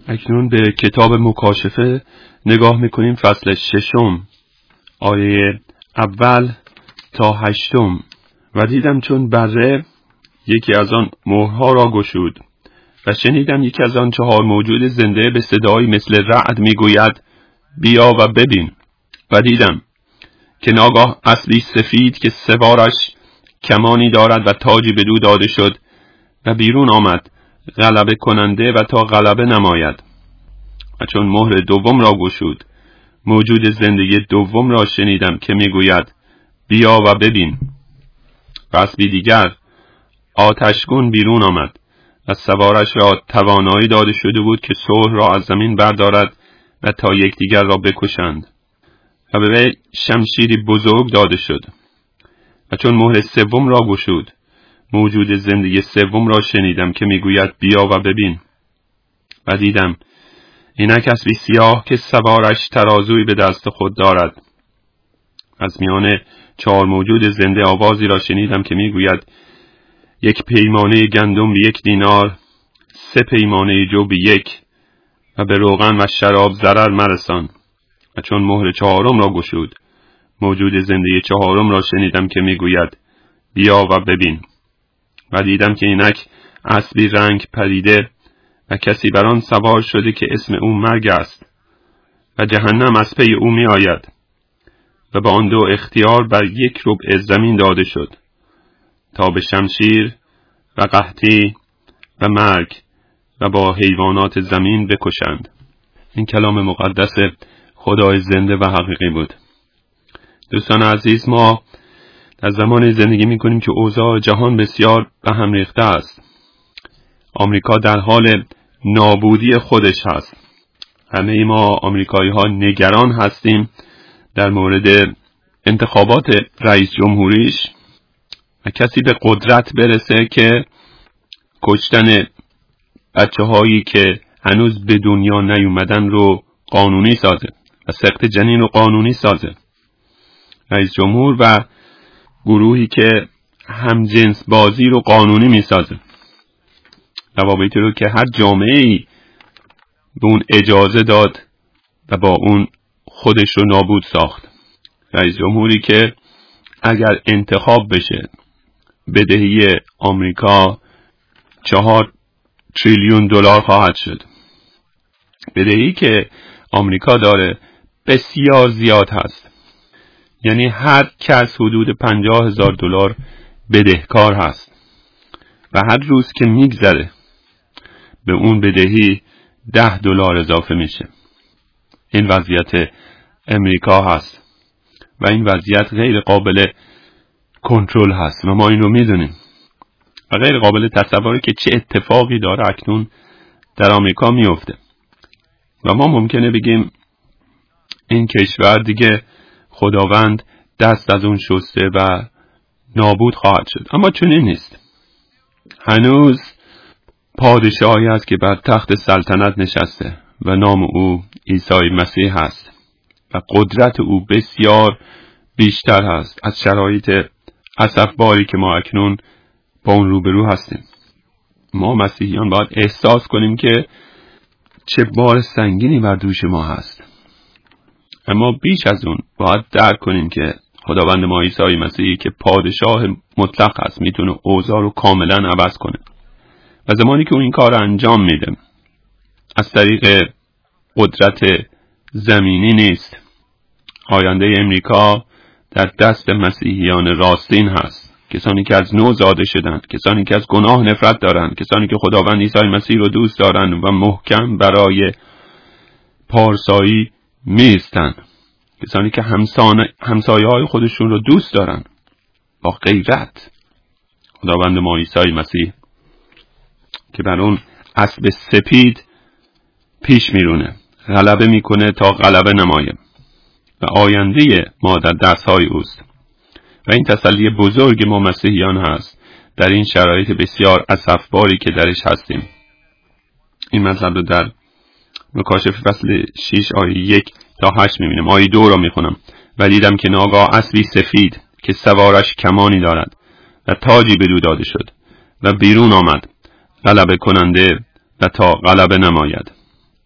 اکنون به کتاب مکاشفه نگاه میکنیم، فصل 6 آیه اول تا 8. و دیدم چون بره یکی از آن مهرها را گشود و شنیدم یکی از آن 4 موجود زنده به صدایی مثل رعد میگوید بیا و ببین. و دیدم که ناگاه اسبی سفید که سوارش کمانی دارد و تاجی بدو داده شد و بیرون آمد غلبه کننده و تا غلبه نماید. و چون مهر دوم را گشود موجود زنده دوم را شنیدم که میگوید بیا و ببین. و اسبی دیگر آتشگون بیرون آمد و سوارش را توانایی داده شده بود که صلح را از زمین بردارد و تا یکدیگر را بکشند. و به وی شمشیری بزرگ داده شد. و چون مهر سوم را گشود موجود زنده سوم را شنیدم که میگوید بیا و ببین. و دیدم اینک اسبی سیاه که سوارش ترازوی به دست خود دارد. از میان 4 موجود زنده آوازی را شنیدم که میگوید 1 پیمانه گندم به 1 دینار، 3 پیمانه جو به 1 و به روغن و شراب ضرر مرسان. و چون مهر 4 را گشود موجود زنده 4 را شنیدم که میگوید بیا و ببین. و دیدم که اینک اسبی رنگ پریده و کسی بر آن سوار شده که اسم او مرگ است و جهنم از پی او می آید. و به آن 2 اختیار بر 1 ربع زمین داده شد تا به شمشیر و قحطی و مرگ و با حیوانات زمین بکشند. این کلام مقدس خدای زنده و حقیقی بود. دوستان عزیز، ما در زمان زندگی می کنیم که اوضاع جهان بسیار به هم ریخته است. آمریکا در حال نابودی خودش هست. همه ما آمریکایی ها نگران هستیم در مورد انتخابات رئیس جمهوریش و کسی به قدرت برسه که کشتن بچه هایی که هنوز به دنیا نیومدن رو قانونی سازه و سقط جنین رو قانونی سازه. رئیس جمهور و گروهی که همجنس بازی رو قانونی میسازه. روابطی رو که هر جامعه‌ای به اون اجازه داد و با اون خودش رو نابود ساخت. رئیس جمهوری که اگر انتخاب بشه بدهی آمریکا 4 تریلیون دلار خواهد شد. بدهی که آمریکا داره بسیار زیاد هست. یعنی هر کس حدود 50,000 دلار بدهکار هست و هر روز که میگذره به اون بدهی 10 دلار اضافه میشه. این وضعیت امریکا هست و این وضعیت غیر قابل کنترل هست و ما این رو میدونیم و غیر قابل تصوره که چه اتفاقی داره اکنون در آمریکا میفته. و ما ممکنه بگیم این کشور دیگه خداوند دست از اون شسته و نابود خواهد شد، اما چنین نیست. هنوز پادشاهی است که بر تخت سلطنت نشسته و نام او عیسی مسیح است و قدرت او بسیار بیشتر هست از شرایط اسفباری که ما اکنون با اون روبرو هستیم. ما مسیحیان باید احساس کنیم که چه بار سنگینی بر دوش ما هست، اما بیش از اون باید درک کنیم که خداوند ما عیسی مسیحی که پادشاه مطلق است میتونه اوضاع رو کاملا عوض کنه و زمانی که اون این کار انجام میده از طریق قدرت زمینی نیست. آینده امریکا در دست مسیحیان راستین هست، کسانی که از نو زاده شدند، کسانی که از گناه نفرت دارند، کسانی که خداوند عیسی مسیح رو دوست دارند و محکم برای پارسایی میستند، کسانی که همسایه های خودشون رو دوست دارند با غیرت. خداوند ما عیسی مسیح که بر اون اسب سپید پیش میرونه، غلبه میکنه تا غلبه نمایه و آینده ما در دستهای اوست. و این تسلی بزرگ ما مسیحیان هست در این شرایط بسیار اسفباری که درش هستیم. این مطلب رو در مکاشفه فصل 6 آیه 1 تا 8 میبینیم. آیه 2 رو میخونم. و دیدم که ناگاه اسبی سفید که سوارش کمانی دارد و تاجی بدو داده شد و بیرون آمد غلبه کننده و تا غلبه نماید.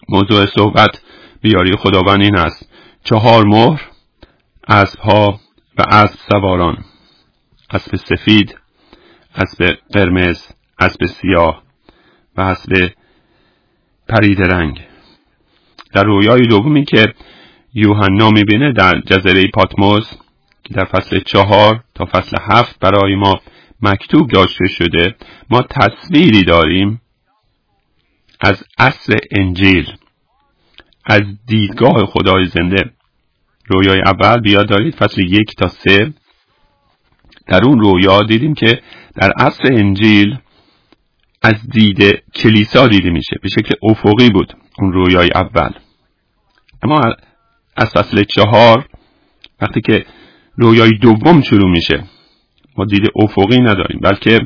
موضوع صحبت بیاری خداوند این است: 4 مهر، اسب‌ها و اسب سواران، اسب سفید، اسب قرمز، اسب سیاه و اسب پرید رنگ. در رویای دومی که یوحنا میبینه در جزیره پاتموس که در فصل 4 تا فصل 7 برای ما مکتوب داشته شده، ما تصویری داریم از اصل انجیل، از دیدگاه خدای زنده. رویای اول بیاد دارید فصل 1 تا 3. در اون رویا دیدیم که در اصل انجیل از دید کلیسا دیده میشه، به شکل افقی بود اون رویای اول. اما از فصل 4 وقتی که رویای دوم شروع میشه، ما دید افقی نداریم، بلکه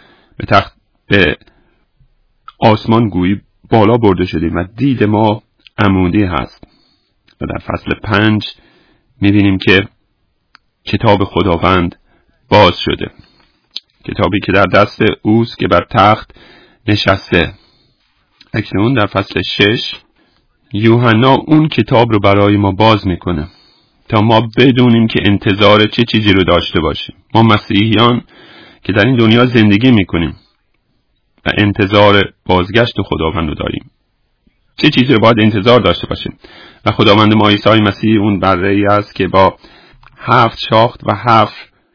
به آسمان گویی بالا برده شدیم و دید ما عمودی هست. و در فصل 5 میبینیم که کتاب خداوند باز شده، کتابی که در دست اوست که بر تخت نشسته. اکنون در فصل 6 یوحنا اون کتاب رو برای ما باز میکنه تا ما بدونیم که انتظار چه چیزی رو داشته باشیم. ما مسیحیان که در این دنیا زندگی میکنیم و انتظار بازگشت خداوند رو داریم، چه چیزی رو باید انتظار داشته باشیم؟ و خداوند ما عیسی مسیح اون بره‌ای است که با 7 شاخت و 7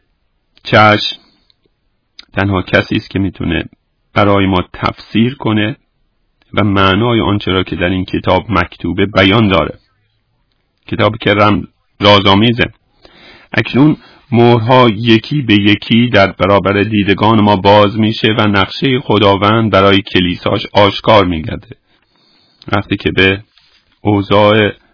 چشم تنها کسی است که میتونه برای ما تفسیر کنه و معنای آنچه را که در این کتاب مکتوبه بیان داره. کتابی که رازآمیزه. اکنون مهرها یکی به یکی در برابر دیدگان ما باز میشه و نقشه خداوند برای کلیساش آشکار میگرده. وقتی که به اوضاع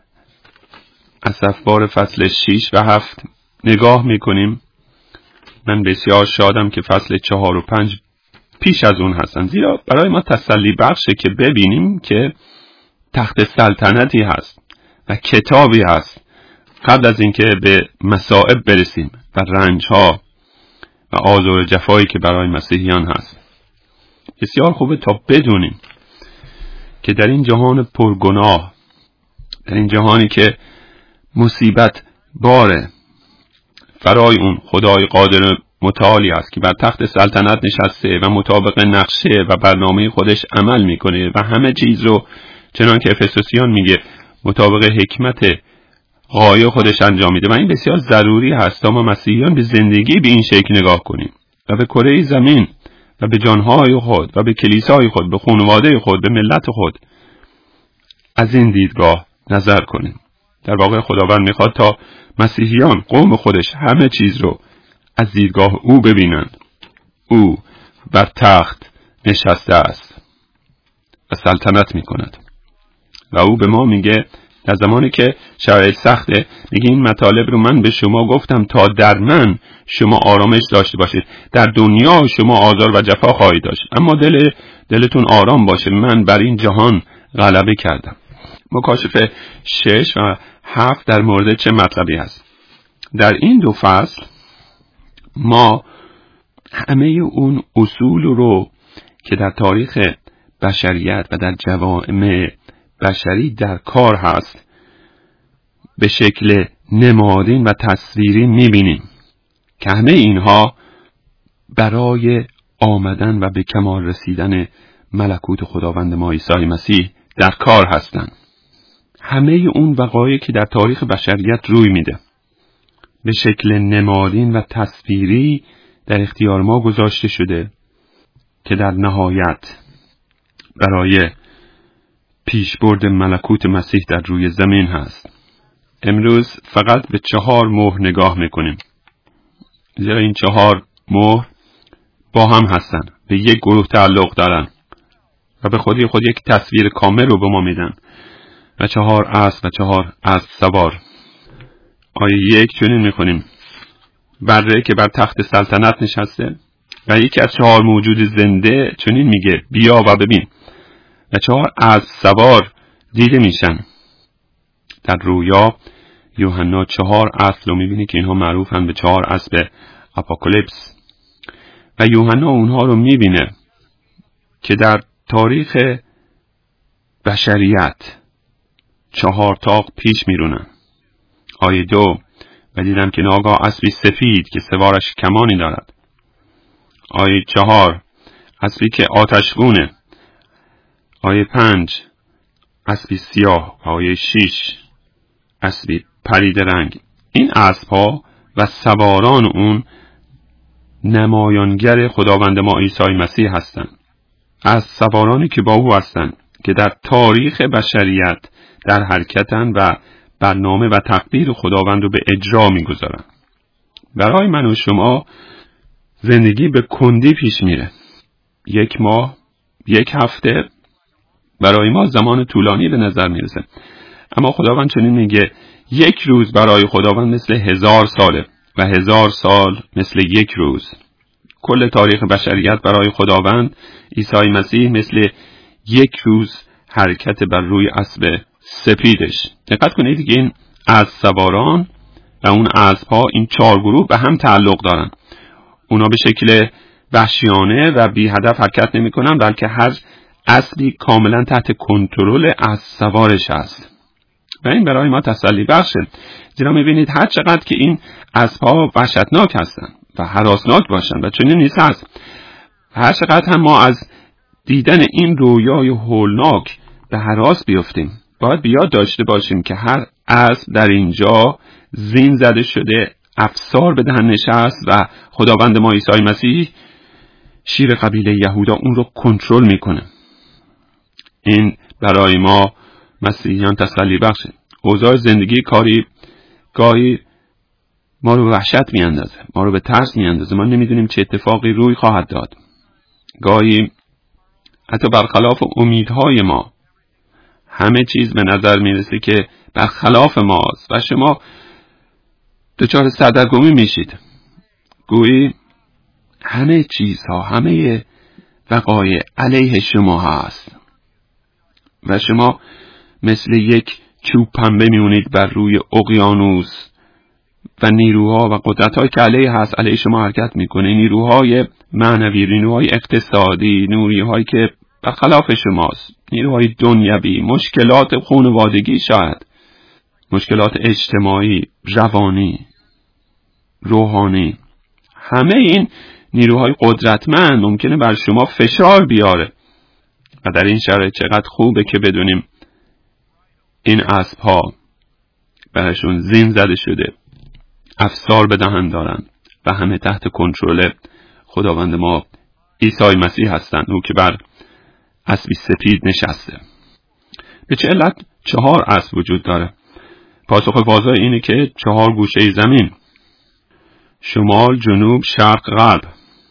اسفبار فصل 6 و 7 نگاه میکنیم، من بسیار شادم که فصل 4 و 5 پیش از اون هستن، زیرا برای ما تسلی بخشه که ببینیم که تخت سلطنتی هست و کتابی هست قبل از اینکه به مصائب برسیم و رنجها و آزار و جفایی که برای مسیحیان هست. بسیار خوبه تا بدونیم که در این جهان پرگناه، در این جهانی که مصیبت باره، فرای اون خدای قادر متعالی است که بر تخت سلطنت نشسته و مطابق نقشه و برنامه خودش عمل میکنه و همه چیز رو چنان که افسوسیان میگه مطابق حکمت غایه خودش انجام میده. و این بسیار ضروری هست تا ما مسیحیان به زندگی به این شکل نگاه کنیم و به کره زمین و به جانهای خود و به کلیسای خود، به خانواده خود، به ملت خود از این دیدگاه نظر کنیم. در واقع خداوند میخواد تا مسیحیان، قوم خودش، همه چیز رو از دیدگاه او ببینند. او بر تخت نشسته است و سلطنت میکند و او به ما میگه در زمانی که شرایط سخته، میگه این مطالب رو من به شما گفتم تا در من شما آرامش داشته باشید. در دنیا شما آزار و جفا خواهید داشت، اما دلتون آرام باشه، من بر این جهان غلبه کردم. مکاشفه 6 و 7 در مورد چه مطلبی هست؟ در این 2 فصل ما همه اون اصول رو که در تاریخ بشریت و در جوامع بشری در کار هست به شکل نمادین و تصویری میبینیم که همه اینها برای آمدن و به کمال رسیدن ملکوت خداوند ما عیسی مسیح در کار هستند. همه اون وقایعی که در تاریخ بشریت روی میده به شکل نمادین و تصویری در اختیار ما گذاشته شده که در نهایت برای پیشبرد ملکوت مسیح در روی زمین هست. امروز فقط به 4 مهر نگاه میکنیم، زیرا این 4 مهر با هم هستن، به یک گروه تعلق دارن و به خودی خود یک تصویر کامل رو به ما میدن. و 4 اسب و 4 اسب سوار. آیه 1 چنین میخونیم: بره که بر تخت سلطنت نشسته و یکی از 4 موجود زنده چنین میگه بیا و ببین. و 4 اسب سوار دیده میشن. در رویا یوحنا 4 اسب رو میبینه که اینها معروفن به 4 اسب اپوکالیپس و یوحنا اونها رو میبینه که در تاریخ بشریت 4 طاق پیش میرونن. آیه 2: و دیدم که ناگاه اسبی سفید که سوارش کمانی دارد. آیه 4: اسبی که آتشگونه. آیه 5: اسبی سیاه. آیه 6: اسبی پریده رنگ. این اسب‌ها و سواران اون نمایانگر خداوند ما عیسی مسیح هستند. از سوارانی که با او هستند که در تاریخ بشریت در حرکتن و برنامه و تقدیر خداوند رو به اجرا می‌گذارن. برای من و شما زندگی به کندی پیش میره. 1 ماه، 1 هفته برای ما زمان طولانی به نظر میرسه، اما خداوند چنین میگه 1 روز برای خداوند مثل 1000 ساله و 1000 سال مثل 1 روز. کل تاریخ بشریت برای خداوند عیسی مسیح مثل 1 روز حرکت بر روی اسب سپیدش. دقت کنید که این اسب سواران و اون اسب‌ها، این 4 گروه به هم تعلق دارن. اونا به شکل وحشیانه و بی هدف حرکت نمی کنن، بلکه هر اسبی کاملا تحت کنترل اسب سوارش است. و این برای ما تسلی بخشه، زیرا میبینید هر چقدر که این اسب‌ها وحشتناک هستن و هراسناک باشن و چنین نیست هست، هر چقدر هم ما از دیدن این رویای هولناک به هراس بیفتیم، باید بیاد داشته باشیم که هر اسب در اینجا زین زده شده، افسار به دهن نشست و خداوند ما عیسی مسیح شیر قبیله یهودا اون رو کنترل میکنه. این برای ما مسیحیان تسلی بخشه. اوضاع زندگی کاری گاهی ما رو به وحشت میاندازه، ما رو به ترس میاندازه، ما نمیدونیم چه اتفاقی روی خواهد داد. گاهی حتی برخلاف امیدهای ما همه چیز به نظر میرسه که برخلاف ماست و شما دچار سردرگمی میشید. گویی همه چیزها، همه وقایع علیه شما هست و شما مثل یک چوب پنبه میمونید بر روی اقیانوس و نیروها و قدرت‌هایی که علیه هست علیه شما حرکت میکنه. نیروهای معنوی، نیروهای اقتصادی، نیروهایی که برخلاف شماست، نیروهای دنیوی، مشکلات خانوادگی، شاید مشکلات اجتماعی، روانی، روحانی. همه این نیروهای قدرتمند ممکنه بر شما فشار بیاره و در این شرایط چقدر خوبه که بدونیم این اسب‌ها برشون زین زده شده، افسار به دهن دارن و همه تحت کنترل خداوند ما عیسی مسیح هستند، او که بر اسبی سپید نشسته. به چه علت 4 اسب وجود داره؟ پاسخ واضح اینه که 4 گوشه زمین، شمال، جنوب، شرق، غرب.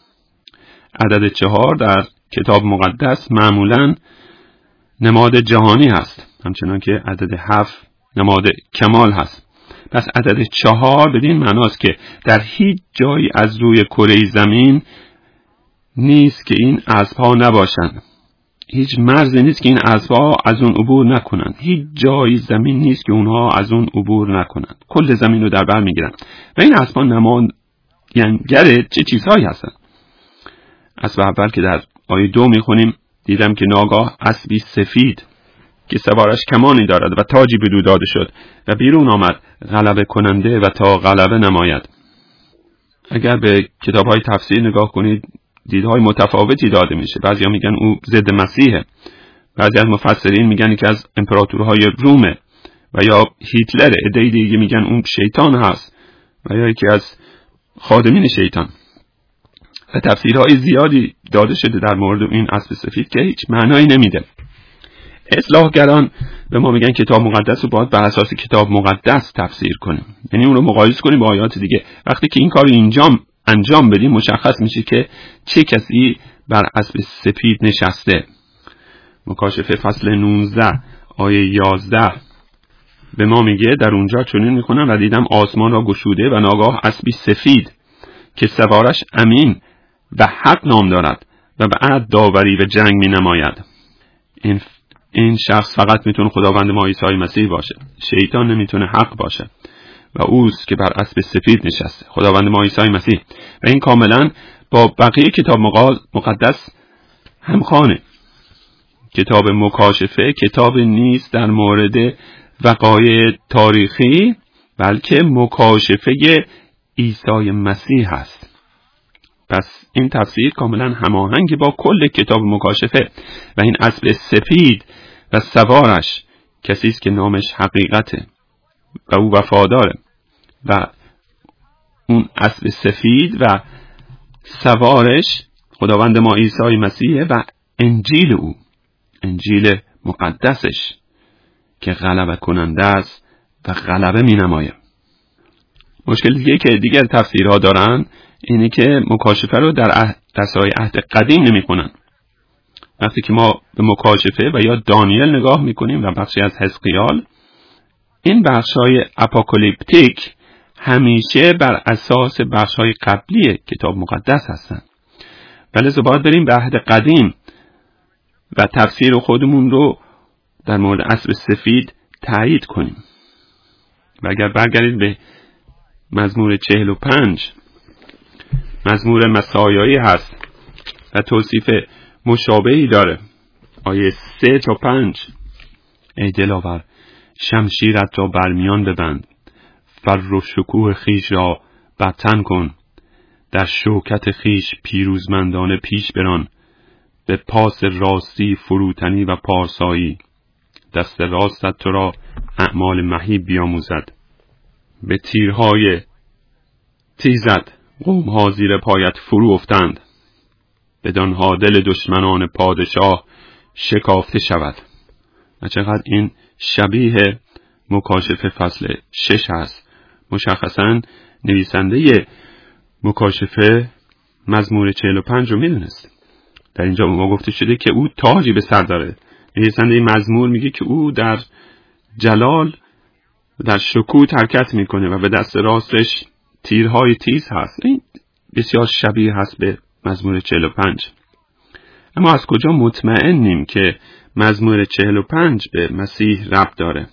عدد 4 در کتاب مقدس معمولاً نماد جهانی هست، همچنان که عدد 7 نماد کمال هست. پس عدد 4 بدین معناست که در هیچ جایی از روی کره زمین نیست که این اسب‌ها نباشند. هیچ مرزی نیست که این اسب‌ها از اون عبور نکنند. هیچ جایی زمین نیست که اونها از اون عبور نکنند. کل زمین رو در بر میگیرن. و این اسب‌ها نماینگر چه چیزهایی هستند؟ اسب اول که در آیه 2 میخونیم، دیدم که ناگاه اسبی سفید که سوارش کمانی دارد و تاجی بدو داده شد و بیرون آمد غلبه کننده و تا غلبه نماید. اگر به کتاب‌های تفسیر نگاه کنید، دیدهای متفاوتی داده میشه. بعضیا میگن او ضد مسیحه، بعضی از مفسرین میگن که از امپراتورهای رومه و یا هیتلر، عده دیگه میگن اون شیطان هست و یا یکی از خادمین شیطان. و تفسیرهای زیادی داده شده در مورد این اسب سفید که هیچ معنایی نمیده. اصلاحگران به ما میگن کتاب مقدس رو باید بر اساس کتاب مقدس تفسیر کنیم، یعنی اون رو مقایسه کنیم با آیات دیگه. وقتی که این کار انجام بدیم مشخص میشه که چه کسی بر اسب سپید نشسته. مکاشفه فصل 19 آیه 11 به ما میگه، در اونجا چنین میخونم: و دیدم آسمان را گشوده و ناگاه اسبی سفید که سوارش امین و حق نام دارد و به عدل داوری و جنگ می نماید. این شخص فقط میتونه خداوند ما عیسی مسیح باشه. شیطان نمیتونه حق باشه و اوست که بر اسب سفید نشسته، خداوند ما عیسی مسیح. و این کاملا با بقیه کتاب مقدس همخوانه. کتاب مکاشفه کتاب نیست در مورد وقایع تاریخی، بلکه مکاشفه عیسی مسیح است. پس این تفسیر کاملا هماهنگ با کل کتاب مکاشفه و این اسب سفید و سوارش کسی است که نامش حقیقته و او وفاداره و اون اسب سفید و سوارش خداوند ما عیسی مسیح و انجیل او، انجیل مقدسش که غلبه کننده است و غلبه می نماید. مشکل دیگه که دیگر تفسیرها دارن اینه که مکاشفه رو در سایه عهد قدیم نمی کنن. وقتی که ما به مکاشفه و یا دانیل نگاه می کنیم و بخشی از حزقیال، این بخش‌های اپوکالیپتیک همیشه بر اساس بخش‌های قبلی کتاب مقدس هستند. ولی باید بریم به عهد قدیم و تفسیر خودمون رو در مورد اسب سفید تایید کنیم. و اگر برگردید به مزمور 45، مزمور مسایایی هست و توصیف مشابهی داره. آیه 3 تا 5: ای دلاور، شمشیرت را برمیان ببند، فر و شکوه خیش را برتن کن، در شوکت خیش پیروزمندانه پیش بران، به پاس راستی فروتنی و پارسایی، دست راستت تو را اعمال مهیب بیاموزد، به تیرهای تیزت قومها زیر پایت فرو افتند، بدانها دل دشمنان پادشاه شکافته شود. و چقدر این شبیه مکاشفه فصل 6 هست. مشخصاً نویسنده مکاشفه مزمور 45 رو میدونست. در اینجا ما گفته شده که او تاجی به سر داره. نویسنده مزمور میگه که او در جلال در شکوه حرکت میکنه و به دست راستش تیرهای تیز هست. این بسیار شبیه هست به مزمور 45. اما از کجا مطمئنیم که مزمور 45 به مسیح ربط داره؟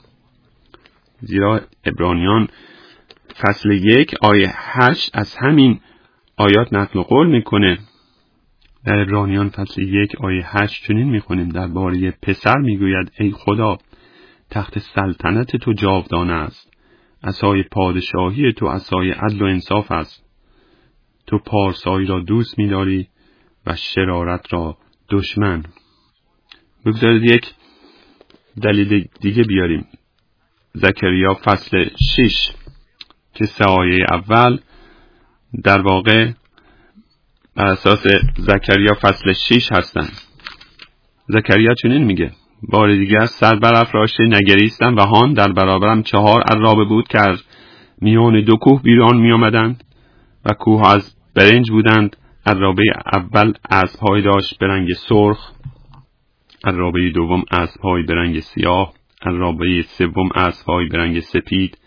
زیرا عبرانیان فصل 1 آیه 8 از همین آیات نقل قول میکنه. در عبرانیان فصل 1 آیه 8 چنین میخونیم: درباره پسر میگوید ای خدا، تخت سلطنت تو جاودانه است، عصای پادشاهی تو عصای عدل و انصاف است، تو پارسایی را دوست می‌داری و شرارت را دشمن. بگذارید یک دلیل دیگه بیاریم. زکریا فصل 6 که 3 آیه اول در واقع بر اساس زکریا فصل 6 هستند. زکریا چنین میگه: بار دیگر سر برافراشته نگریستم و هان در برابرم 4 عرابه بود که از میان 2 کوه بیرون می آمدند و کوه از برنج بودند. عرابه اول اسب‌های داشت به رنگ سرخ، عرابه دوم اسب‌های به رنگ سیاه، عرابه سوم اسب‌های به رنگ سپید،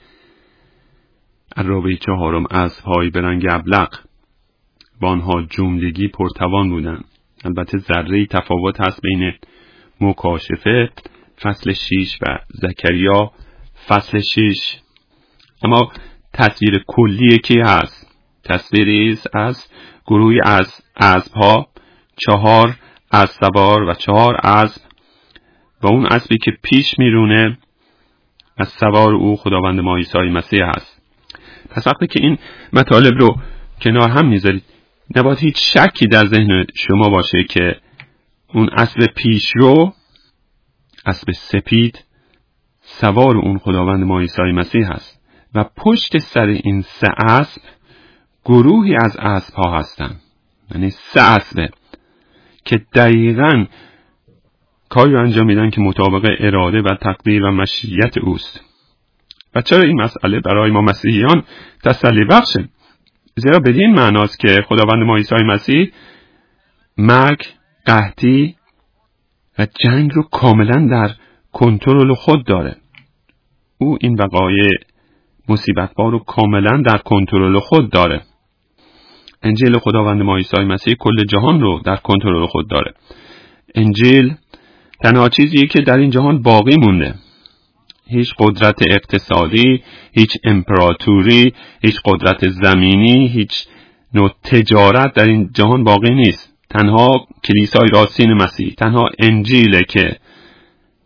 عرابه چهارم اسب‌های به رنگ ابلق. و آنها جملگی پرتوان بودند. البته ذره‌ای تفاوت هست بین مکاشفه فصل 6 و زکریا فصل 6. اما تصویر کلی کی هست؟ تصویری از گروهی از اسب‌ها، 4 اسبسوار و 4 اسب، و اون اسبی که پیش میرونه از سوار او خداوند ما عیسی مسیح هست. پس وقتی که این مطالب رو کنار هم میذارید، نباید هیچ شکی در ذهن شما باشه که اون اسب پیشرو، اسب سپید، سوار اون خداوند ما عیسی مسیح هست و پشت سر این 3 اسب گروهی از اسب‌ها هستند. یعنی 3 اسب که دقیقاً کاری انجام میدن که مطابق اراده و تقدیر و مشیت اوست. و چرا این مسئله برای ما مسیحیان تسلی بخشه؟ زیرا بدین معناست که خداوند ما عیسی مسیح مرگ، قحطی و جنگ رو کاملا در کنترل خود داره. او این وقایع مصیبت‌بار رو کاملا در کنترل خود داره. انجیل خداوند ما عیسی مسیح کل جهان رو در کنترل خود داره. انجیل تنها چیزیه که در این جهان باقی مونده. هیچ قدرت اقتصادی، هیچ امپراتوری، هیچ قدرت زمینی، هیچ نوع تجارت در این جهان باقی نیست. تنها کلیسای راستین مسیح، تنها انجیله که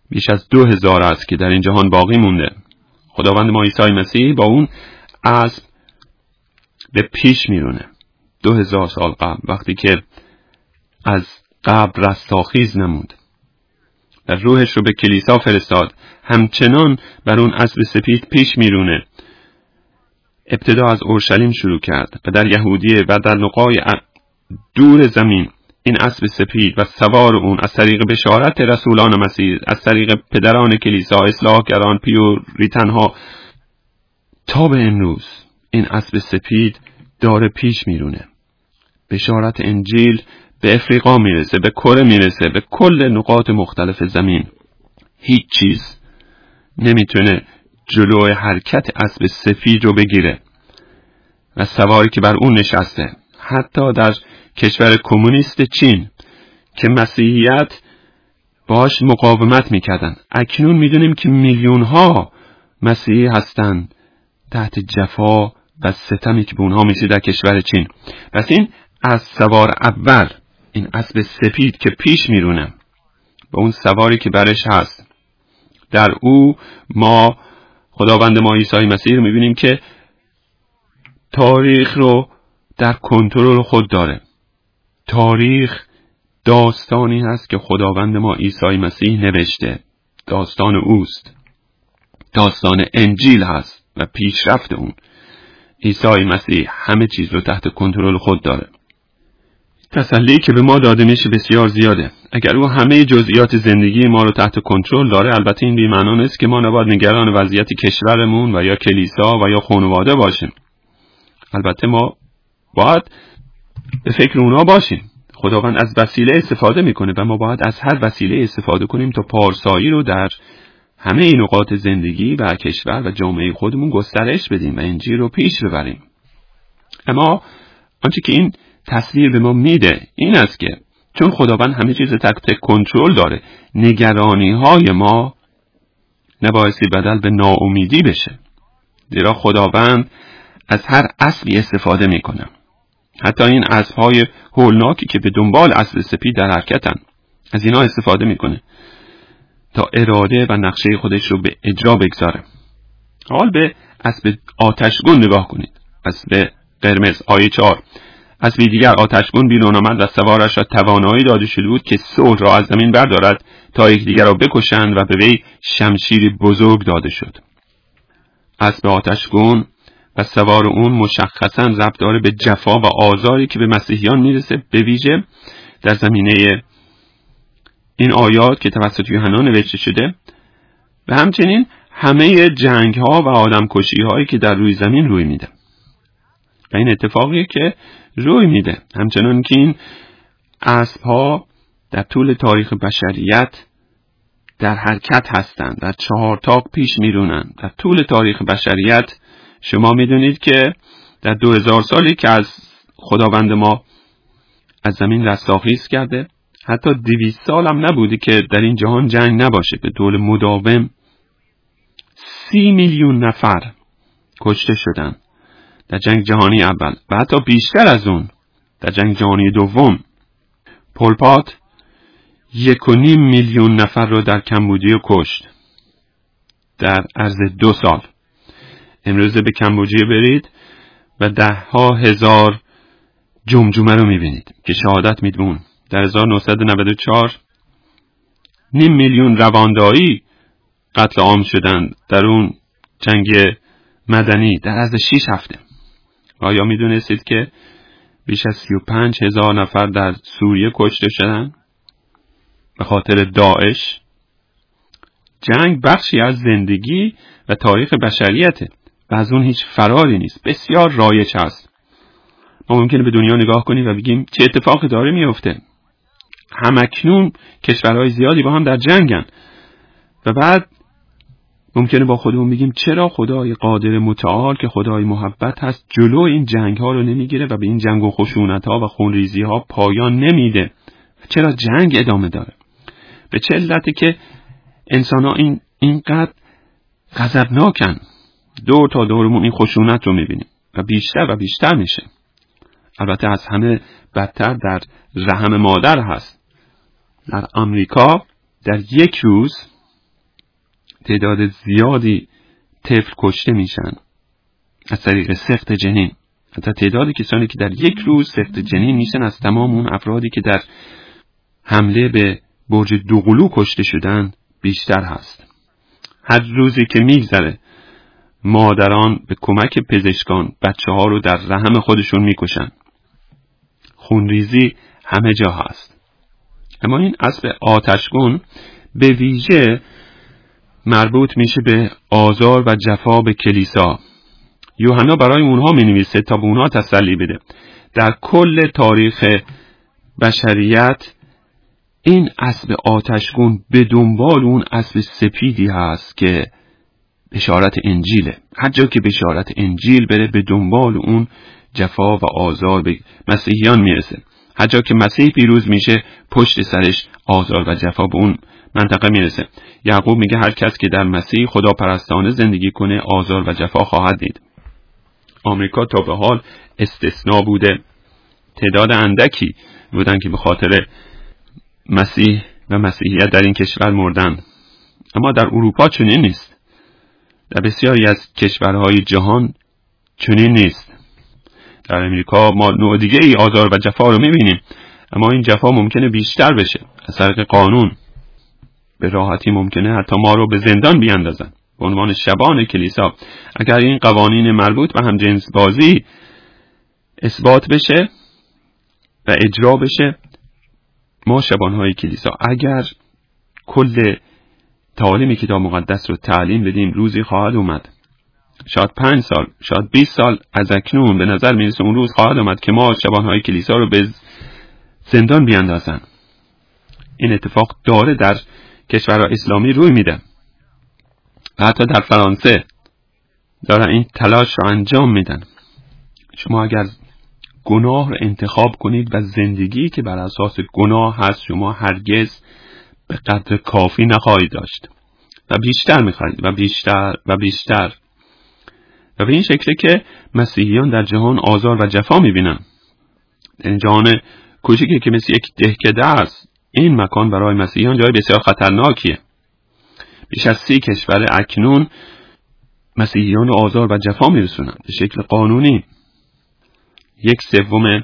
بیش از 2000 است که در این جهان باقی مونده. خداوند ما عیسی مسیح با اون اسب به پیش میرونه. 2000 سال قبل، وقتی که از قبر رستاخیز نمود و روحش رو به کلیسا فرستاد، همچنان بر اون اسب سپید پیش میرونه. ابتدا از اورشلیم شروع کرد و در یهودیه و در نقاط دور زمین این اسب سپید و سوار اون از طریق بشارت رسولان مسیح، از طریق پدران کلیسا، اصلاحگران، پیوریتنها، تا به امروز این اسب سپید داره پیش میرونه. بشارت انجیل به افریقا میرسه، به کره میرسه، به کل نقاط مختلف زمین. هیچ چیز نمیتونه جلوی حرکت اسب سفید رو بگیره و سواری که بر اون نشسته. حتی در کشور کمونیست چین که مسیحیت باش مقاومت میکردن، اکنون میدونیم که میلیون ها مسیحی هستن تحت جفا و ستمی که به اونها میشه در کشور چین. پس این از سوار اول، این اسب سفید که پیش میرونه با اون سواری که برش هست، در او ما خداوند ما عیسی مسیح رو میبینیم که تاریخ رو در کنترل خود داره. تاریخ داستانی هست که خداوند ما عیسی مسیح نوشته، داستان اوست، داستان انجیل هست و پیشرفت اون. عیسی مسیح همه چیز رو تحت کنترل خود داره. تسلی که به ما داده میشه بسیار زیاده. اگر او همه جزئیات زندگی ما رو تحت کنترل داره، البته این بی‌معنی نیست که ما نباید نگران وضعیت کشورمون و یا کلیسا و یا خانواده باشیم. البته ما باید به فکر اونا باشیم. خداوند از وسیله استفاده میکنه و ما باید از هر وسیله استفاده کنیم تا پارسایی رو در همه این نقاط زندگی و کشور و جامعه خودمون گسترش بدیم و انجیل رو پیش ببریم. اما آنچه که این تصویر به ما میده این است که چون خداوند همه چیز تحت کنترل داره، نگرانی های ما نبایستی بدل به ناامیدی بشه. زیرا خداوند از هر اسبی استفاده میکنه. حتی این اسب‌های هولناکی که به دنبال اسب سپید در حرکتن، از اینا استفاده میکنه تا اراده و نقشه خودش رو به اجرا بگذاره. حال به اسب آتشگون نگاه کنید. اسب قرمز، آیه 4. اسبی دیگر آتشگون بیرون آمد و سوارش را توانایی داده شده بود که صلح را از زمین بردارد تا یکدیگر را بکشند و به وی شمشیری بزرگ داده شد. اسب آتشگون و سوار اون مشخصاً ربط داره به جفا و آزاری که به مسیحیان میرسه، به ویژه در زمینه این آیات که توسط یوحنا نوشته شده و همچنین همه جنگ ها و آدم کشی هایی که در روی زمین روی میده. و این اتفاقیه که روی میده. همچنان که این اسب ها در طول تاریخ بشریت در حرکت هستند، در 4 تاق پیش میرونن. در طول تاریخ بشریت شما میدونید که در 2000 سالی که از خداوند ما از زمین رستاخیز کرده، حتی 200 سال هم نبوده که در این جهان جنگ نباشه. به طور مداوم 30 میلیون نفر کشته شدن در جنگ جهانی اول و حتی بیشتر از اون در جنگ جهانی دوم. پل پات 1.5 میلیون نفر رو در کمبودیا کشت در عرض 2 سال. امروز به کمبودیا برید و 10,000 جمجمه رو میبینید که شهادت میدون. در 1994 نیم میلیون رواندایی قتل عام شدند در اون جنگ مدنی در عرض 6 هفته. آیا میدونستید که بیش از 35,000 نفر در سوریه کشته شدند به خاطر داعش؟ جنگ بخشی از زندگی و تاریخ بشریته و از اون هیچ فراری نیست. بسیار رایج هست. ما ممکنه به دنیا نگاه کنیم و بگیم چه اتفاقی داره میفته. همکنون کشورهای زیادی با هم در جنگن و بعد ممکنه با خودمون بگیم چرا خدای قادر متعال که خدای محبت هست جلو این جنگ ها رو نمیگیره و به این جنگ و خشونت ها و خونریزی ها پایان نمیده؟ چرا جنگ ادامه داره؟ به چه علته که انسان ها اینقدر غضبناکن؟ دور تا دورمون این خشونت رو میبینیم و بیشتر و بیشتر میشه. البته از همه بدتر در رحم مادر هست. در آمریکا در یک روز تعداد زیادی طفل کشته میشن از طریق سقط جنین. حتی تعداد کسانی که در یک روز سقط جنین میشن از تمام اون افرادی که در حمله به برج دوقلو کشته شدن بیشتر هست. هر روزی که میگذره مادران به کمک پزشکان بچه ها رو در رحم خودشون میکشن. خونریزی همه جا هست. اما این اسب آتشگون به ویژه مربوط میشه به آزار و جفا به کلیسا. یوحنا برای اونها مینویسه تا به اونها تسلی بده. در کل تاریخ بشریت این اسب آتشگون به دنبال اون اسب سپیدی هست که بشارت انجیله. هر جا که بشارت انجیل بره به دنبال اون جفا و آزار به مسیحیان میرسه. هر جا که مسیح پیروز میشه پشت سرش آزار و جفا به اون منطقه میرسه. یعقوب میگه هر کس که در مسیح خدا پرستانه زندگی کنه آزار و جفا خواهد دید. آمریکا تا به حال استثناء بوده. تعداد اندکی بودن که به خاطر مسیح و مسیحیت در این کشور مردن. اما در اروپا چنین نیست. در بسیاری از کشورهای جهان چنین نیست. در امریکا ما نوع دیگه ای آزار و جفا رو میبینیم، اما این جفا ممکنه بیشتر بشه. از طریق قانون به راحتی ممکنه حتی ما رو به زندان بیاندازن به عنوان شبان کلیسا. اگر این قوانین مربوط به همجنس بازی اثبات بشه و اجرا بشه، ما شبانهای کلیسا اگر کل تعالیم کتاب مقدس رو تعلیم بدیم روزی خواهد اومد، شاید 5 سال شاید 20 سال از اکنون به نظر میرسه اون روز خواهد اومد که ما شبانهای کلیسا رو به زندان بیاندازن. این اتفاق داره در کشورهای اسلامی روی میده و حتی در فرانسه دارن این تلاش رو انجام میدن. شما اگر گناه رو انتخاب کنید و زندگی که بر اساس گناه هست شما هرگز به قدر کافی نخواهید داشت و بیشتر میخواهید و بیشتر و بیشتر و به این شکلی که مسیحیان در جهان آزار و جفا میبینن. این جهان کوچیکی که مثل یک دهکده است، این مکان برای مسیحیان جای بسیار خطرناکیه. بیش از 30 کشور اکنون مسیحیان رو آزار و جفا میرسونن به شکل قانونی. 1/3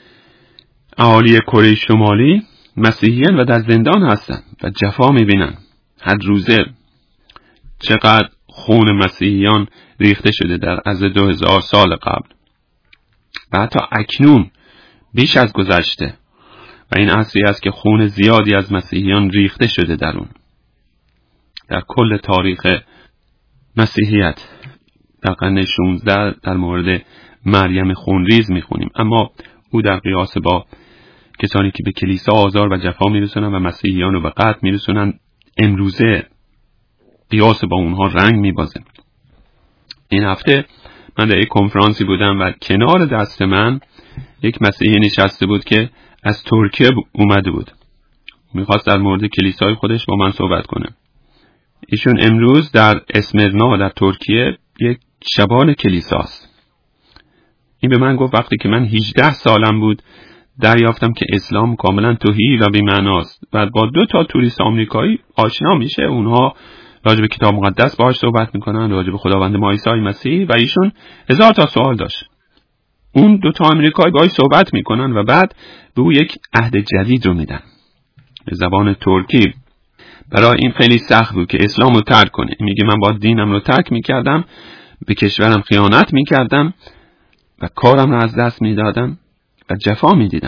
اهالی کره شمالی مسیحیان و در زندان هستن و جفا میبینن. هر روزه چقدر خون مسیحیان ریخته شده در از 2000 سال قبل و حتی اکنون بیش از گذشته، و این عصری است که خون زیادی از مسیحیان ریخته شده در اون. در کل تاریخ مسیحیت در قرن 16 در مورد مریم خونریز میخونیم، اما او در قیاس با کسانی که به کلیسا آزار و جفا میرسونن و مسیحیان رو به قتل میرسونن امروزه قیاس با اونها رنگ میبازه. این هفته من در یک کنفرانسی بودم و کنار دست من یک مسیحی نشسته بود که از ترکیه اومده بود. میخواست در مورد کلیسای خودش با من صحبت کنه. ایشون امروز در اسمرنا در ترکیه یک شبان کلیساست. این به من گفت وقتی که من 18 سالم بود دریافتم که اسلام کاملا توهی و بی‌معناست و با 2 توریست آمریکایی آشنا میشه. اونها راجع به کتاب مقدس باهاش صحبت میکنن، راجع به خداوند ما عیسی مسیح، و ایشون 1000 سوال داشت. اون 2 آمریکایی باهاش صحبت میکنن و بعد به او یک عهد جدید رو میدن به زبان ترکی. برای این خیلی سخت بود که اسلام رو ترک کنه. میگه من با دینم رو ترک میکردم، به کشورم خیانت میکردم و کارم رو از دست میدادم و جفا میدیدم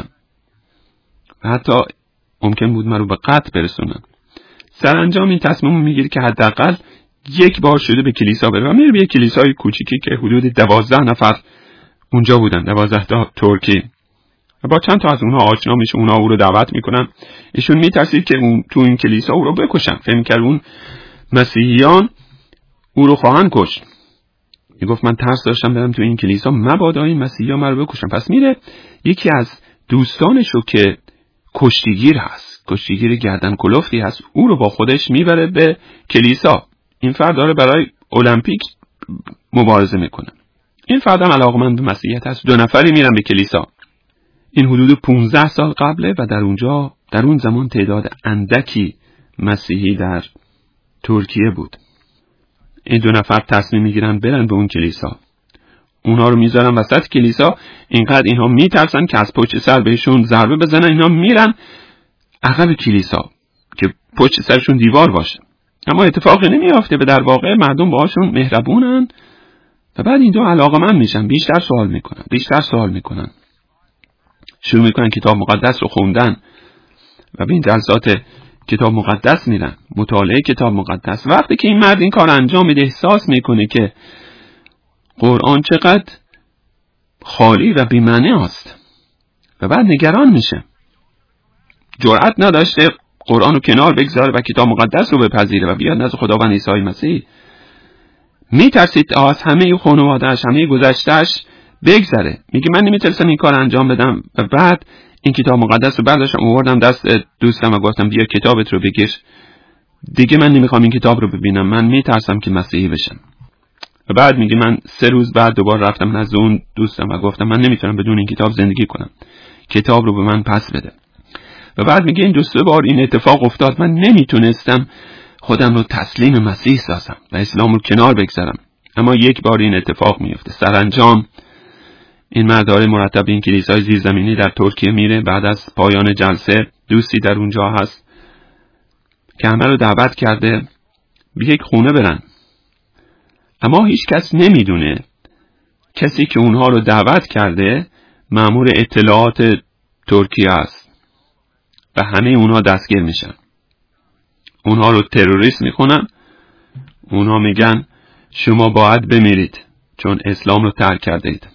و حتی ممکن بود من رو به قتل برسونن. سرانجام این تصمیم میگیره که حداقل 1 بار شده به کلیسا بره و میره به یک کلیسای کوچیکی که حدود 12 نفر اونجا بودن، 12 ترکی، و با چند تا از اونها آشنا میشه. اونها او رو دعوت میکنن. ایشون میترسید که اون تو این کلیسا او رو بکشن. فکر می‌کرد اون مسیحیان او رو خواهند کشت. میگفت من ترس داشتم برم تو این کلیسا مبادا این مسیحیان من رو بکشن. پس میره یکی از دوستانش رو که کشتیگیر هست، کشتیگیر گردن کلفتی هست، او رو با خودش میبره به کلیسا. این فرد داره برای المپیک مبارزه میکنه. این فرد هم علاقمند به مسیحیت هست. 2 نفری میرن به کلیسا. این حدود 15 سال قبله و در اون زمان تعداد اندکی مسیحی در ترکیه بود. این 2 نفر تصمیم میگیرن برن به اون کلیسا. اونها رو میذارن وسط کلیسا، اینقدر اینها میترسن که از پشت سر بهشون ضربه بزنن. اینا میرن عقب کلیسا که پشت سرشون دیوار باشه، اما اتفاقی نمیافته. به در واقع مردم باهاشون مهربونن و بعد این 2 علاقه‌مند میشن، بیشتر سوال میکنن، شروع میکنن کتاب مقدس رو خوندن و به این جلسات کتاب مقدس میرن، مطالعه کتاب مقدس. وقتی که این مرد این کار انجام میده احساس میکنه که قرآن چقدر خالی و بی‌معنی است و بعد نگران میشه. جرأت نداشته قرآن رو کنار بگذاره و کتاب مقدس رو بپذیره و بیاد نزد خداوند عیسی مسیح. میترسید از همه خانواده‌اش، همه گذشته‌اش بگذره. میگه من نمیترسم این کار انجام بدم. و بعد این کتاب مقدس رو برداشتم آوردم دست دوستم و گفتم بیا کتابت رو بگیر، دیگه من نمیخوام این کتاب رو ببینم، من میترسم که مسیحی بشم. و بعد میگه من 3 روز بعد دوباره رفتم نزد اون دوستم و گفتم من نمیتونم بدون این کتاب زندگی کنم، کتاب رو به من پس بده. و بعد میگه این 2 بار این اتفاق افتاد، من نمیتونستم خودم رو تسلیم مسیح سازم و اسلام رو کنار بگذارم. اما 1 بار این اتفاق میفته. سرانجام این مرد داره مرتب این کلیسای زیرزمینی در ترکیه میره. بعد از پایان جلسه دوستی در اونجا هست که همه رو دعوت کرده به یک خونه برن، اما هیچ کس نمیدونه کسی که اونها رو دعوت کرده مأمور اطلاعات ترکیه است و همه اونها دستگیر میشن. اونها رو تروریست میکنن. اونها میگن شما باید بمیرید چون اسلام رو ترک کرده اید.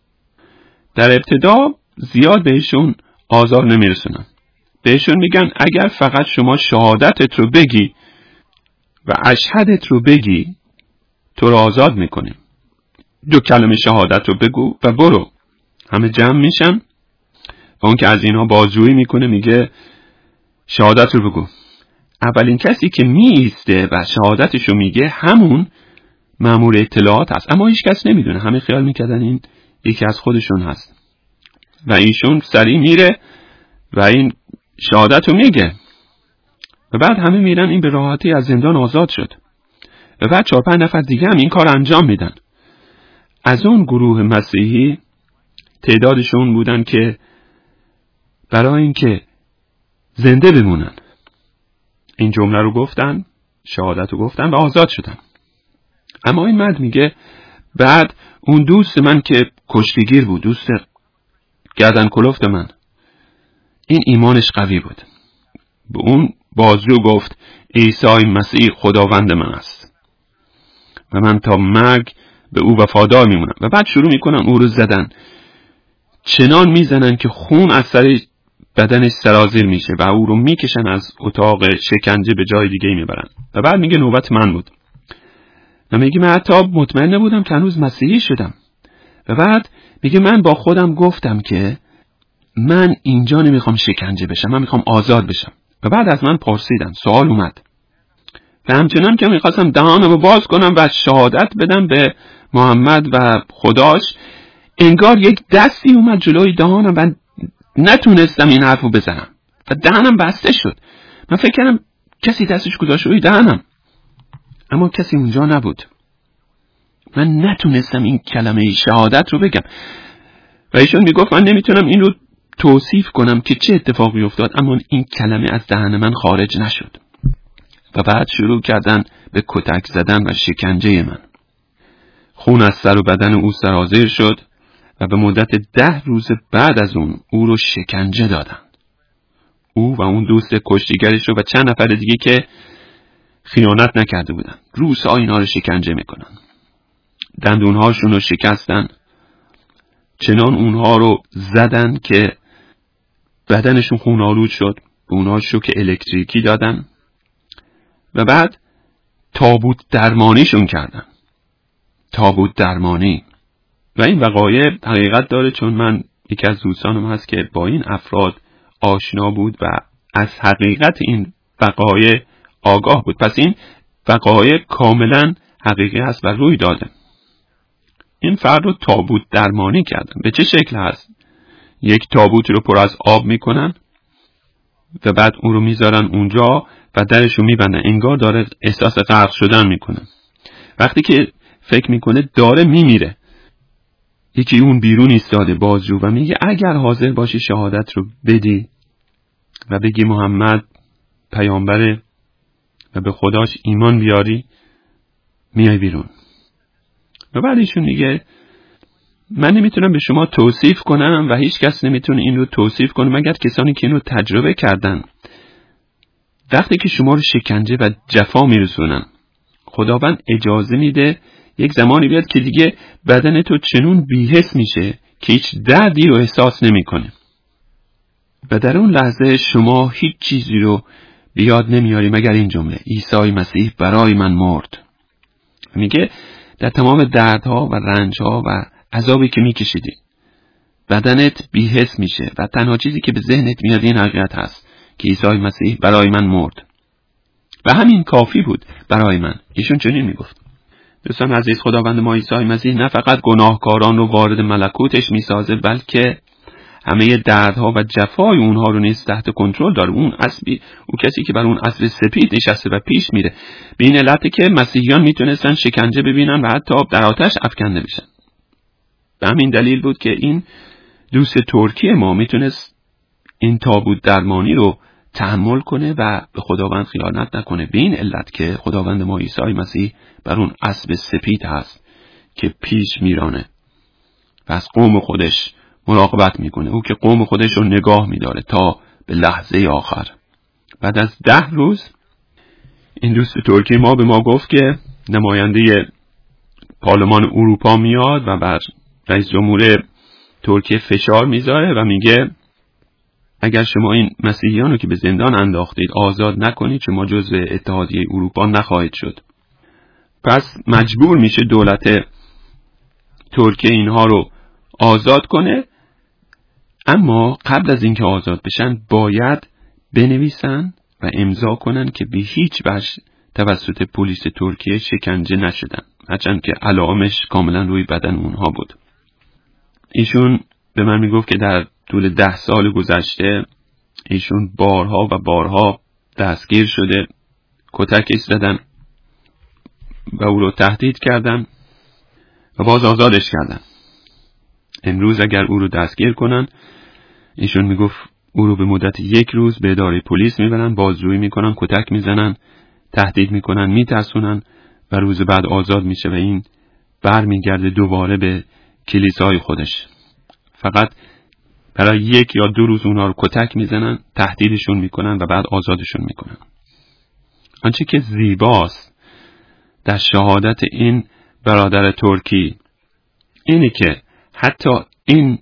در ابتدا زیاد بهشون آزار نمیرسونن. بهشون میگن اگر فقط شما شهادتت رو بگی و اشهدت رو بگی تو رو آزاد میکنیم. 2 کلمه شهادت رو بگو و برو. همه جمع میشن و اون که از اینها بازجویی میکنه میگه شهادت رو بگو. اولین کسی که میایسته و شهادتش رو میگه همون مأمور اطلاعات هست، اما هیچ کس نمیدونه. همه خیال میکردن این یکی از خودشون هست و ایشون سریع میره و این شهادت رو میگه و بعد همه میرن. این به راحتی از زندان آزاد شد و بعد 4-5 نفر دیگه هم این کار انجام میدن. از اون گروه مسیحی تعدادشون بودن که برای اینکه زنده بمونن این جمله رو گفتن، شهادت رو گفتن و آزاد شدن. اما این مرد میگه بعد اون دوست من که کشتیگیر بود، دوست گردن کلفت من، این ایمانش قوی بود، به اون بازجو گفت عیسی مسیح خداوند من است و من تا مرگ به او وفادار میمونم. و بعد شروع میکنن او رو زدن، چنان میزنن که خون از سر بدنش سرازیر میشه و او رو میکشن از اتاق شکنجه به جای دیگه میبرن. و بعد میگه نوبت من بود و میگه من حتی مطمئن نبودم که هنوز مسیحی شدم. و بعد میگه من با خودم گفتم که من اینجا نمیخوام شکنجه بشم، من میخوام آزاد بشم. و بعد از من پرسیدن، سوال اومد و همچنان که میخواستم دهانم رو باز کنم و شهادت بدم به محمد و خداش، انگار یک دستی اومد جلوی دهانم و نتونستم این حرفو بزنم و دهنم بسته شد. من فکر کردم کسی دستش گذاشت روی دهنم، اما کسی اونجا نبود. من نتونستم این کلمه شهادت رو بگم و ایشون میگفت من نمیتونم این رو توصیف کنم که چه اتفاقی افتاد، اما این کلمه از دهن من خارج نشد. و بعد شروع کردن به کتک زدن و شکنجه من. خون از سر و بدن او سرازیر شد و به مدت 10 روز بعد از اون او رو شکنجه دادن. او و اون دوست کشتیگرش رو و چند نفر دیگه که خیانت نکرده بودن روسا اینا رو شکنجه میکنن. دندونهاشون رو شکستن، چنان اونها رو زدن که بدنشون خون‌آلود شد. اونها شوک الکتریکی دادن و بعد تابوت درمانیشون کردن. تابوت درمانی. و این وقایع حقیقت داره، چون من یکی از دوستانم هست که با این افراد آشنا بود و از حقیقت این وقایع آگاه بود. پس این وقایع کاملا حقیقی هست و روی داده. این فرد رو تابوت درمانی کردن. به چه شکل هست؟ یک تابوت رو پر از آب میکنن و بعد اون رو میذارن اونجا و درش رو میبندن، انگار داره احساس غرق شدن میکنه وقتی که فکر میکنه داره میمیره، یکی اون بیرون ایستاده بازجو و میگه اگر حاضر باشی شهادت رو بدی و بگی محمد پیامبره و به خداش ایمان بیاری، میای بیرون. و بعد ایشون میگه من نمیتونم به شما توصیف کنم و هیچ کس نمیتونه این رو توصیف کنه مگر کسانی که این رو تجربه کردن. وقتی که شما رو شکنجه و جفا میرسونن، خداوند اجازه میده یک زمانی بیاد که دیگه بدن تو چنون بی‌حس میشه که هیچ دردی رو احساس نمیکنه. و در اون لحظه شما هیچ چیزی رو بیاد نمیاری مگر این جمله: عیسی مسیح برای من مرد. میگه در تمام دردها و رنجها و عذابی که میکشیدی بدنت بی‌حس میشه و تنها چیزی که به ذهنت میاد این حقیقت هست که عیسی مسیح برای من مرد و همین کافی بود برای من. ایشون چنین میگفت. دوستان عزیز، خداوند ما عیسی مسیح نه فقط گناهکاران رو وارد ملکوتش میسازه، بلکه همه دردها و جفای اونها رو نیز تحت کنترل داره. اون کسی که بر اون اسب سپید نشسته و پیش میره. به این علته که مسیحیان میتونستن شکنجه ببینن و حتی در آتش افکنده بشن. به همین دلیل بود که این دوست ترکی ما میتونست این تابوت درمانی رو تحمل کنه و به خداوند خیانت نکنه، به این علت که خداوند ما عیسی مسیح بر اون اسب سپید هست که پیش میرانه و از قوم خودش مراقبت میکنه. او که قوم خودش رو نگاه میداره تا به لحظه آخر. بعد از 10 روز این دوست ترکی ما به ما گفت که نماینده پارلمان اروپا میاد و بر رئیس جمهور ترکیه فشار میذاره و میگه اگر شما این مسیحیان رو که به زندان انداختید آزاد نکنید شما جزو اتحادیه اروپا نخواهید شد. پس مجبور میشه دولت ترکیه اینها رو آزاد کنه، اما قبل از اینکه آزاد بشن باید بنویسن و امضا کنن که به هیچ وجه توسط پلیس ترکیه شکنجه نشدن، هرچند که علائمش کاملا روی بدن اونها بود. ایشون به من میگفت که در طول 10 سال گذشته ایشون بارها و بارها دستگیر شده، کتکش زدن و او رو تهدید کردن و باز آزادش کردن. امروز اگر او رو دستگیر کنن، ایشون میگفت او رو به مدت 1 روز به اداره پلیس میبرن، بازجویی میکنن، کتک میزنن، تهدید میکنن، میترسونن و روز بعد آزاد میشه و این برمیگرده دوباره به کلیسای خودش. فقط برای 1 یا 2 روز اونها رو کتک میزنن، تهدیدشون میکنن و بعد آزادشون میکنن. آنچه که زیباست در شهادت این برادر ترکی اینه که حتی این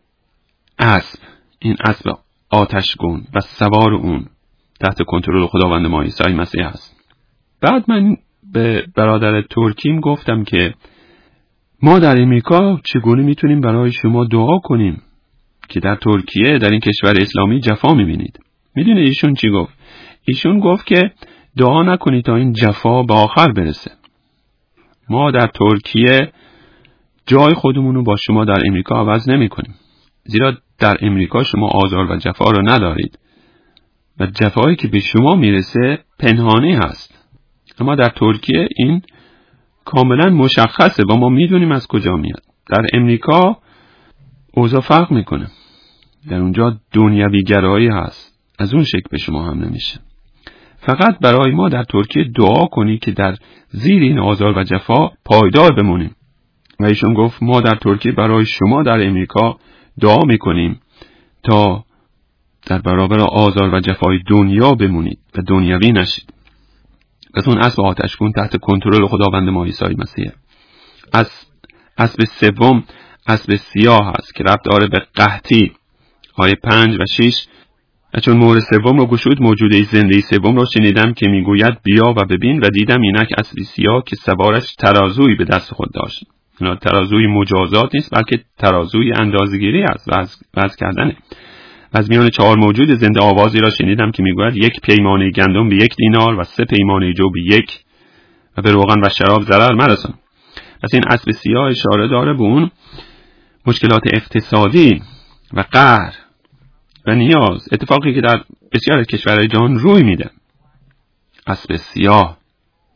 اسب آتشگون و سوار اون تحت کنترل خداوند ما عیسی مسیح است. بعد من به برادر ترکیم گفتم که ما در امریکا چگونه میتونیم برای شما دعا کنیم که در ترکیه، در این کشور اسلامی جفا میبینید. میدونه ایشون چی گفت؟ ایشون گفت که دعا نکنید تا این جفا به آخر برسه. ما در ترکیه جای خودمون رو با شما در امریکا عوض نمی کنیم، زیرا در امریکا شما آزار و جفا رو ندارید و جفایی که به شما میرسه پنهانی هست، اما در ترکیه این کاملا مشخصه و ما میدونیم از کجا میاد. در امریکا اوضاع فرق میکنه، در اونجا دنیوی گرایی هست، از اون شکل به شما هم نمیشه. فقط برای ما در ترکیه دعا کنی که در زیر این آزار و جفا پایدار بمونیم. و ایشون گفت ما در ترکیه برای شما در امریکا دعا میکنیم تا در برابر آزار و جفای دنیا بمونید و دنیوی نشید. پس اون اسب آتشگون تحت کنترل خداوند ما عیسی مسیح. اسب سوم اسب سیاه هست که ربط داره به قحطی. آیه 5 و 6: چون مهر سوم رو گشود موجوده زنده سوم رو شنیدم که میگوید بیا و ببین، و دیدم اینک اسبی سیاه که سوارش ترازویی به دست خود داشت. اینا ترازوی مجازات نیست بلکه ترازوی اندازه‌گیری است، وزن کردنه. از میان 4 موجود زنده آوازی را شنیدم که میگوید 1 پیمانه گندم به 1 دینار و 3 پیمانه جو به 1 و به روغن و شراب ضرر مرسان. پس این اسب سیاه اشاره داره به اون مشکلات اقتصادی و قهر و نیاز، اتفاقی که در بسیار از کشورهای جهان روی میده. اسب سیاه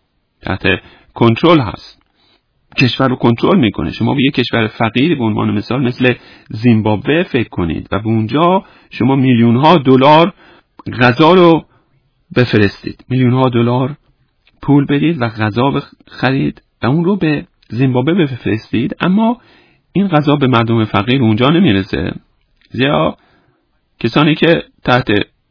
تحت کنترل هست، کشور رو کنترل میکنه. شما به یک کشور فقیر به عنوان مثال مثل زیمبابوه فکر کنید و به اونجا شما میلیون ها دلار غذا رو بفرستید، میلیون ها دلار پول بدید و غذا بخرید و اون رو به زیمبابوه بفرستید، اما این غذا به مردم فقیر اونجا نمیرسه، زیرا کسانی که تحت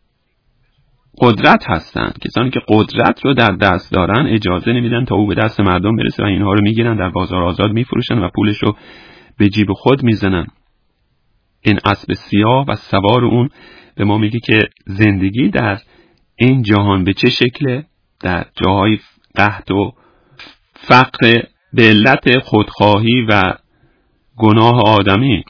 قدرت هستند، کسانی که قدرت رو در دست دارن، اجازه نمیدن تا او به دست مردم برسه و اینها رو میگیرن در بازار آزاد میفروشن و پولش رو به جیب خود میزنن. این اسب سیاه و سوار اون به ما میگه که زندگی در این جهان به چه شکله، در جاهای قحط و فقر به علت خودخواهی و گناه آدمی.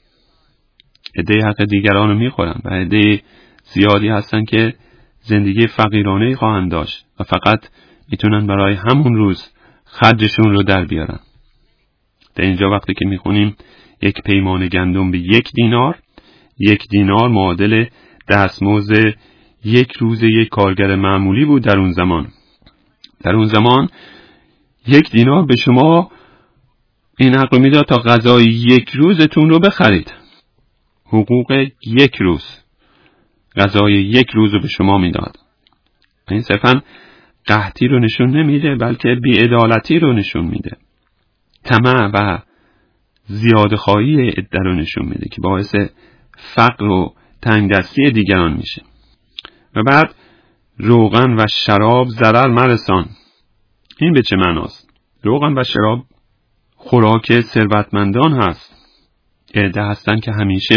عده حق دیگران رو میخورن و عده زیادی هستن که زندگی فقیرانه خواهند داشت و فقط میتونن برای همون روز خرجشون رو در بیارن. در اینجا وقتی که میخونیم یک پیمان گندم به 1 دینار، 1 دینار معادل دستمزد یک روز یک کارگر معمولی بود در اون زمان. در اون زمان 1 دینار به شما این حق رو میداد تا غذای 1 روزتون رو بخرید. حقوق 1 روز، غذای 1 روز رو به شما میداد. این صرفاً قحطی رو نشون نمیده، بلکه بی‌عدالتی رو نشون میده. طمع و زیادخواهی عده رو نشون میده که باعث فقر و تنگدستی دیگران میشه. و بعد روغن و شراب ضرر مرسان. این به چه معناست؟ روغن و شراب خوراک ثروتمندان هست. عده هستن که همیشه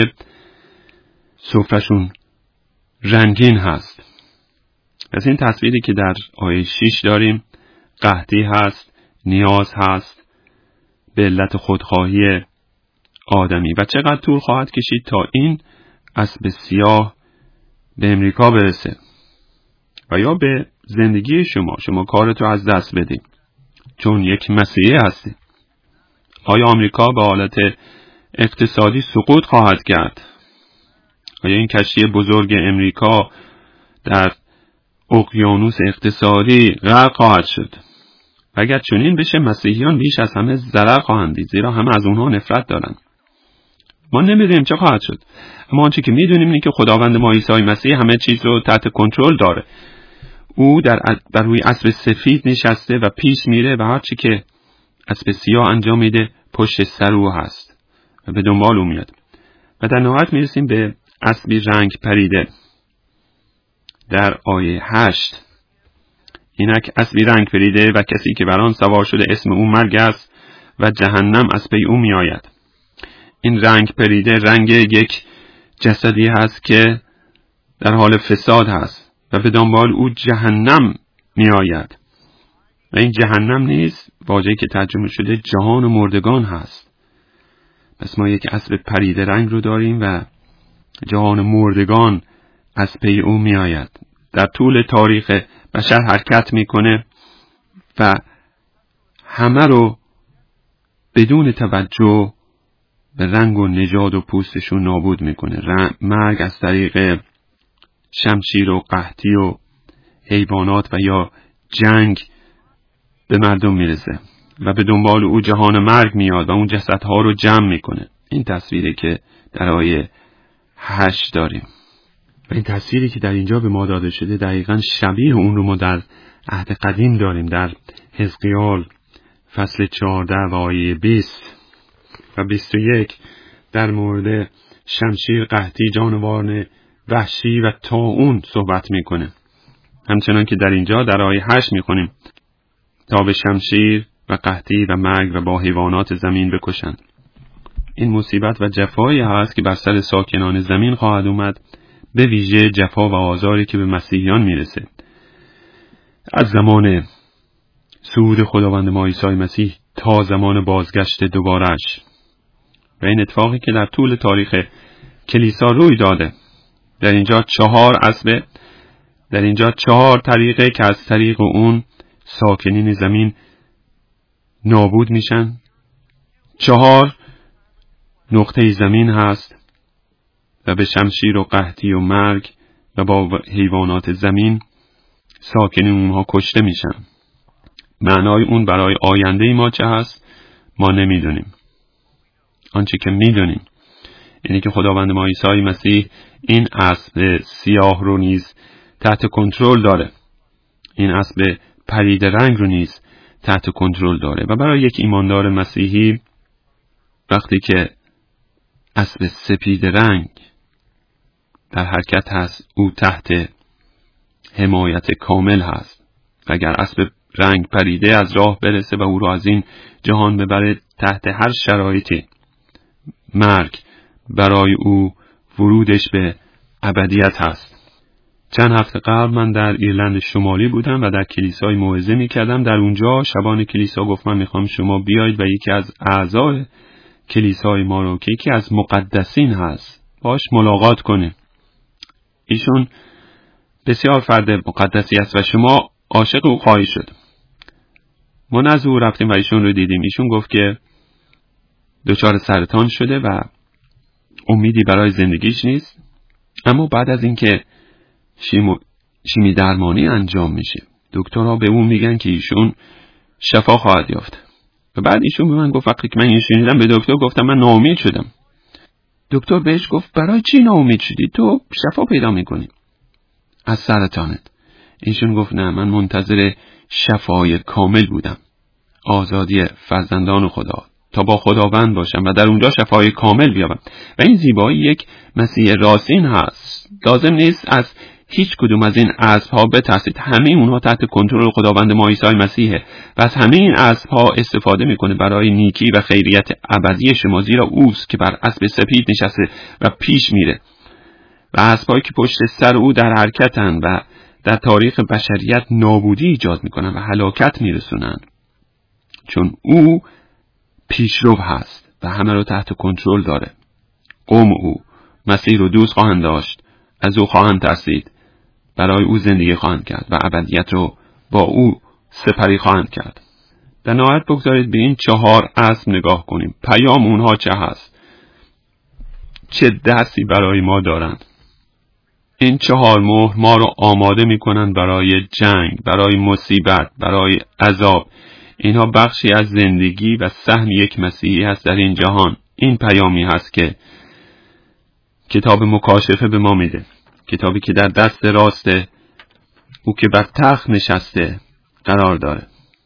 سفرهشون رنگین هست. پس این تصویری که در آیه 6 داریم، قحطی هست، نیاز هست به علت خودخواهی آدمی و چقدر طول خواهد کشید تا این اسب سیاه به امریکا برسه و یا به زندگی شما کارتو از دست بدید چون یک مسیحی هستی. آیا آمریکا به حالت اقتصادی سقوط خواهد کرد؟ آیا این کشتی بزرگ امریکا در اقیانوس اقتصادی غرق خواهد شد؟ اگر چنین بشه مسیحیان بیش از همه ضرر خواهند دید، زیرا همه از اونها نفرت دارند. ما نمیدونیم چه خواهد شد، اما آنچه که میدونیم اینه که خداوند ما عیسی مسیح همه چیز رو تحت کنترل داره. او بر روی اسب سفید نشسته و پیش میره و هر چی که اسب سیاه انجام میده پشت سر او هست و به دنبال او میاد. و در نهایت میرسیم به اسبی رنگ پریده در آیه 8. اینک اسبی رنگ پریده و کسی که بر آن سوار شده اسم او مرگ است و جهنم از پی او می آید. این رنگ پریده رنگ یک جسدی هست که در حال فساد هست و به دنبال او جهنم می آید. و این جهنم نیست، واژه‌ای که ترجمه شده جهان مردگان هست. پس ما یک اسب پریده رنگ رو داریم و جهان مردگان از پی او می آید. در طول تاریخ بشر حرکت میکنه و همه رو بدون توجه به رنگ و نژاد و پوستشون نابود میکنه. مرگ از طریق شمشیر و قحطی و حیوانات و یا جنگ به مردم میرسه و به دنبال او جهان مرگ میاد و اون جسدها رو جمع میکنه. این تصویری که در آیه 8 داریم و این تصویری که در اینجا به ما داده شده دقیقاً شبیه اون رو ما در عهد قدیم داریم، در حزقیال فصل 14 و آیه 20 و 21 در مورد شمشیر، قحطی، جانوران وحشی و طاعون صحبت میکنه. همچنان که در اینجا در آیه 8 میخونیم تا به شمشیر و قحطی و مرگ و با حیوانات زمین بکشند. این مصیبت و جفایی هست که بر سر ساکنان زمین خواهد اومد، به ویژه جفا و آزاری که به مسیحیان میرسه از زمان صعود خداوند ما عیسی مسیح تا زمان بازگشت دوبارش. و این اتفاقی که در طول تاریخ کلیسا روی داده. در اینجا 4 اسبه، در اینجا 4 طریقه که از طریق اون ساکنین زمین نابود میشن. 4 نقطه زمین هست و به شمشیر و قحطی و مرگ و با حیوانات زمین ساکنین اونها کشته میشن. معنای اون برای آینده ما چه هست ما نمیدونیم. آنچه که میدونیم اینه که خداوند ما عیسی مسیح این اسب سیاه رو نیز تحت کنترل داره، این اسب پرید رنگ رو نیز تحت کنترل داره. و برای یک ایماندار مسیحی وقتی که اسب سپید رنگ در حرکت هست، او تحت حمایت کامل هست. اگر اسب رنگ پریده از راه برسه و او رو از این جهان ببره، تحت هر شرایطی مرگ برای او ورودش به ابدیت هست. چند هفته قبل من در ایرلند شمالی بودم و در کلیسای موعظه می‌کردم. در اونجا شبان کلیسا گفت من میخوام شما بیایید و یکی از اعضای کلیسای ما رو که یکی از مقدسین هست باش ملاقات کنیم. ایشون بسیار فرد مقدسی است و شما عاشق او خواهید شد. ما نزد او رفتیم و ایشون رو دیدیم. ایشون گفت که دچار سرطان شده و امیدی برای زندگیش نیست، اما بعد از اینکه شیمی درمانی انجام میشه دکترها به اون میگن که ایشون شفا خواهد یافت. و بعد ایشون به من گفت وقتی که من این شنیدم به دکتر گفتم من ناامید شدم. دکتر بهش گفت برای چی ناامید شدی؟ تو شفا پیدا میکنی از سرطانت. ایشون گفت نه، من منتظر شفای کامل بودم، آزادی فرزندان خدا تا با خداوند باشم و در اونجا شفای کامل بیابم. و این زیبایی یک مسیح راستین هست. لازم نیست از هیچ کدوم از این اسب‌ها بترسید. همه اونها تحت کنترل خداوند ما عیسی مسیحه و از همه این اسب‌ها استفاده میکنه برای نیکی و خیریت ابدی شما، زیرا اوست که بر اسب سپید نشسته و پیش میره و اسب‌هایی که پشت سر او در حرکتن و در تاریخ بشریت نابودی ایجاد میکنن و هلاکت میرسونن، چون او پیشرو هست و همه رو تحت کنترل داره. قوم او مسیح رو دوست خواهند داشت، از او خواهند ترسید، برای او زندگی خواهند کرد و ابدیت رو با او سپری خواهند کرد. در نهایت بگذارید به این 4 اسب نگاه کنیم. پیام اونها چه هست؟ چه درسی برای ما دارند؟ این 4 مهر ما رو آماده میکنن برای جنگ، برای مصیبت، برای عذاب. اینها بخشی از زندگی و سهم یک مسیحی هست در این جهان. این پیامی هست که کتاب مکاشفه به ما میده، کتابی که در دست راست او که بر تخت نشسته قرار داره.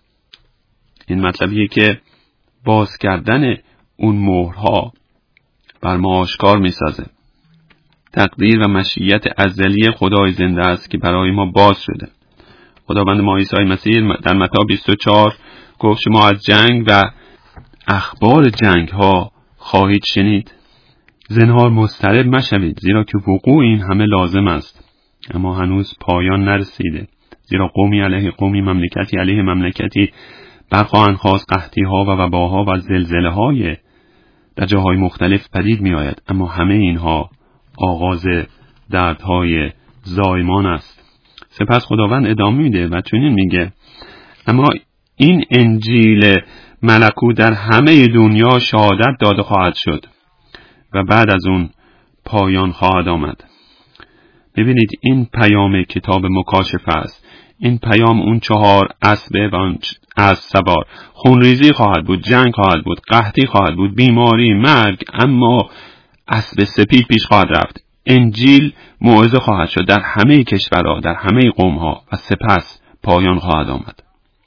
این مطلبیه که باز کردن اون مهرها بر ما آشکار میسازه. تقدیر و مشیت ازلی خدای زنده است که برای ما باز شده. خداوند ما عیسی مسیح در متی 24 گفت شما از جنگ و اخبار جنگ ها خواهید شنید. زنهار مضطرب مشوید، زیرا که وقوع این همه لازم است، اما هنوز پایان نرسیده. زیرا قومی علیه قومی، مملکتی علیه مملکتی برخواهند خواست. قحطی ها و وباها و زلزله های در جاهای مختلف پدید می آید، اما همه اینها آغاز دردهای زایمان است. سپس خداوند ادامه میده و چنین میگه اما این انجیل ملکوت در همه دنیا شهادت داده خواهد شد و بعد از اون پایان خواهد آمد. ببینید این پیام کتاب مکاشفه است. این پیام اون 4 اسب و اون از سوار. خونریزی خواهد بود، جنگ خواهد بود، قحطی خواهد بود، بیماری، مرگ، اما اسب سپید پیش خواهد رفت. انجیل موعظه خواهد شد در همه کشورها، در همه قومها و سپس پایان خواهد آمد.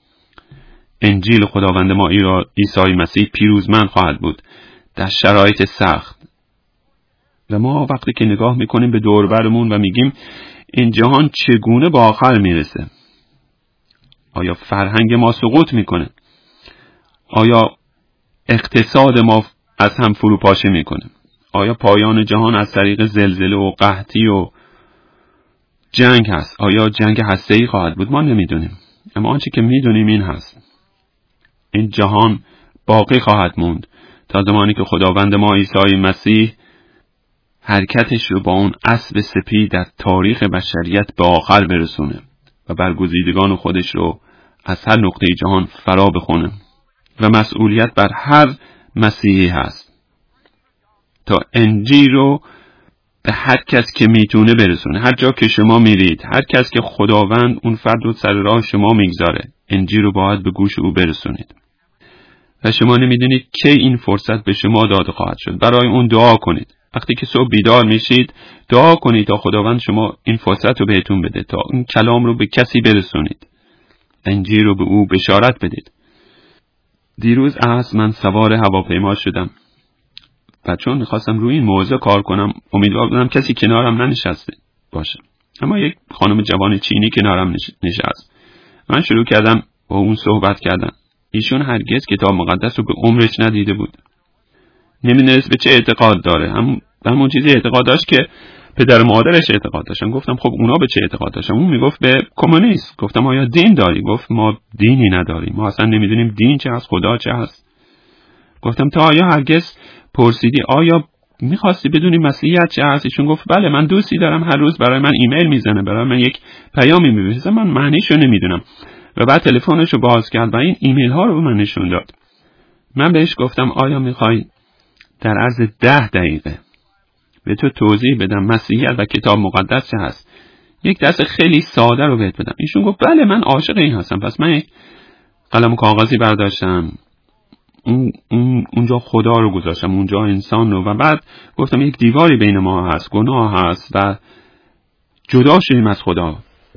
انجیل خداوند ما عیسی مسیح پیروزمند خواهد بود در شرایط سخت. و ما وقتی که نگاه میکنیم به دور برمون و میگیم این جهان چگونه به آخر میرسه، آیا فرهنگ ما سقوط میکنه؟ آیا اقتصاد ما از هم فروپاشی میکنه؟ آیا پایان جهان از طریق زلزله و قحطی و جنگ هست؟ آیا جنگ هسته‌ای خواهد بود؟ ما نمیدونیم، اما آنچه که میدونیم این هست: این جهان باقی خواهد موند تا زمانی که خداوند ما عیسی مسیح حرکتش رو با اون اسب سپید در تاریخ بشریت به آخر برسونه و برگزیدگان خودش رو از هر نقطه جهان فرا بخونه. و مسئولیت بر هر مسیحی هست تا انجیل رو به هر کس که میتونه برسونه. هر جا که شما میرید، هر کس که خداوند اون فرد رو سر راه شما میگذاره، انجیل رو باید به گوش او برسونید و شما نمیدونید کی این فرصت به شما داده خواهد شد. برای اون دعا کنید. وقتی که صبح بیدار میشید دعا کنید تا خداوند شما این فرصت رو بهتون بده تا این کلام رو به کسی برسونید، انجیل رو به او بشارت بدید. دیروز من سوار هواپیما شدم و چون میخواستم روی این موضوع کار کنم امیدوار بودم کسی کنارم ننشسته باشه، اما یک خانم جوان چینی کنارم نشست. من شروع کردم با اون صحبت کردن. ایشون هرگز کتاب مقدس رو به عمرش ندیده بود، نمیدونست به چه اعتقاد داره، همون چیزی اعتقاد داشت که پدر و مادرش اعتقاد داشتن. گفتم خب اونا به چه اعتقاد داشتن؟ اون میگفت به کمونیست. گفتم آیا دین داری؟ گفت ما دینی نداریم، ما اصلا نمیدونیم دین چه هست، خدا چه هست. گفتم تا آیا هرگز پرسیدی آیا میخواستی بدونی مسیحیت چه هست؟ ایشون گفت بله، من دوستی دارم هر روز برای من ایمیل میزنه، برای من یک پیامی میفرسته، من معنیشو نمیدونم. و بعد تلفنشو باز کرد و این ایمیل ها رو به من نشون داد. من بهش گفتم آیا میخوای در عرض 10 دقیقه به تو توضیح بدم مسیحیت و کتاب مقدس چه هست، یک درس خیلی ساده رو بهت بدم؟ ایشون گفت بله من عاشق این هستم. پس من یک قلم و کاغذی برداشتم، اونجا خدا رو گذاشتم، اونجا انسان رو، و بعد گفتم یک دیواری بین ما هست، گناه هست و جدا شدیم از خدا.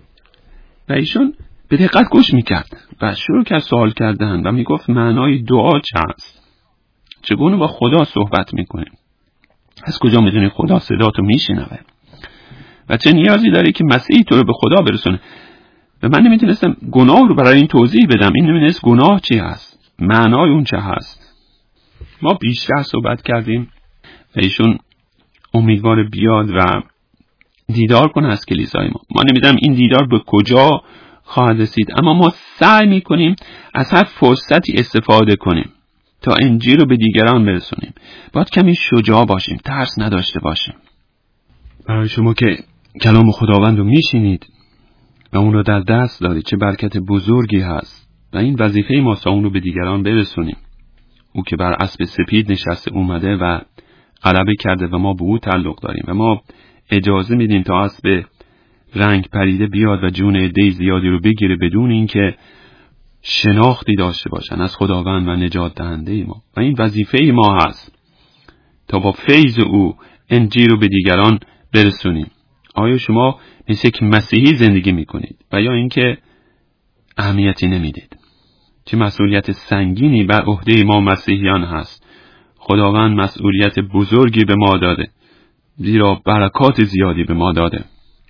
و ایشون به دقت گوش میکرد و شروع کرد سوال کردن و میگفت معنای دعا چه هست، چگونه با خدا صحبت میکنیم، از کجا میدونی خدا صداتو میشنوه و چه نیازی داری که مسیح تو رو به خدا برسونه. و من نمیتونستم گناه رو برای این توضیح بدم، این نمیدونست گناه چی هست، معنای اون چه هست. ما بیشتر صحبت کردیم و ایشون امیدوار بیاد و دیدار کنه از کلیسای ما نمیدونم این دیدار به کجا خواهد رسید، اما ما سعی میکنیم از هر فرصتی استفاده کنیم تا انجیل رو به دیگران برسونیم. باید کمی شجاع باشیم، ترس نداشته باشیم. برای شما که کلام خداوند رو میشینید و اون رو در دست دارید چه برکت بزرگی هست و این وظیفه ماست اون رو به دیگران برسونیم. او که بر اسب سپید نشسته اومده و غلبه کرده و ما به او تعلق داریم و ما اجازه میدیم تا اسب رنگ پریده بیاد و جون عده زیادی رو بگیره بدون اینکه شناختی داشته باشن از خداوند و نجات دهنده ما. و این وظیفه ما هست تا با فیض او انجیل رو به دیگران برسونیم. آیا شما مثل یک مسیحی زندگی میکنید و یا اینکه اهمیتی نمیدید؟ چه مسئولیت سنگینی بر عهده ما مسیحیان هست. خداوند مسئولیت بزرگی به ما داده، زیرا برکات زیادی به ما داده.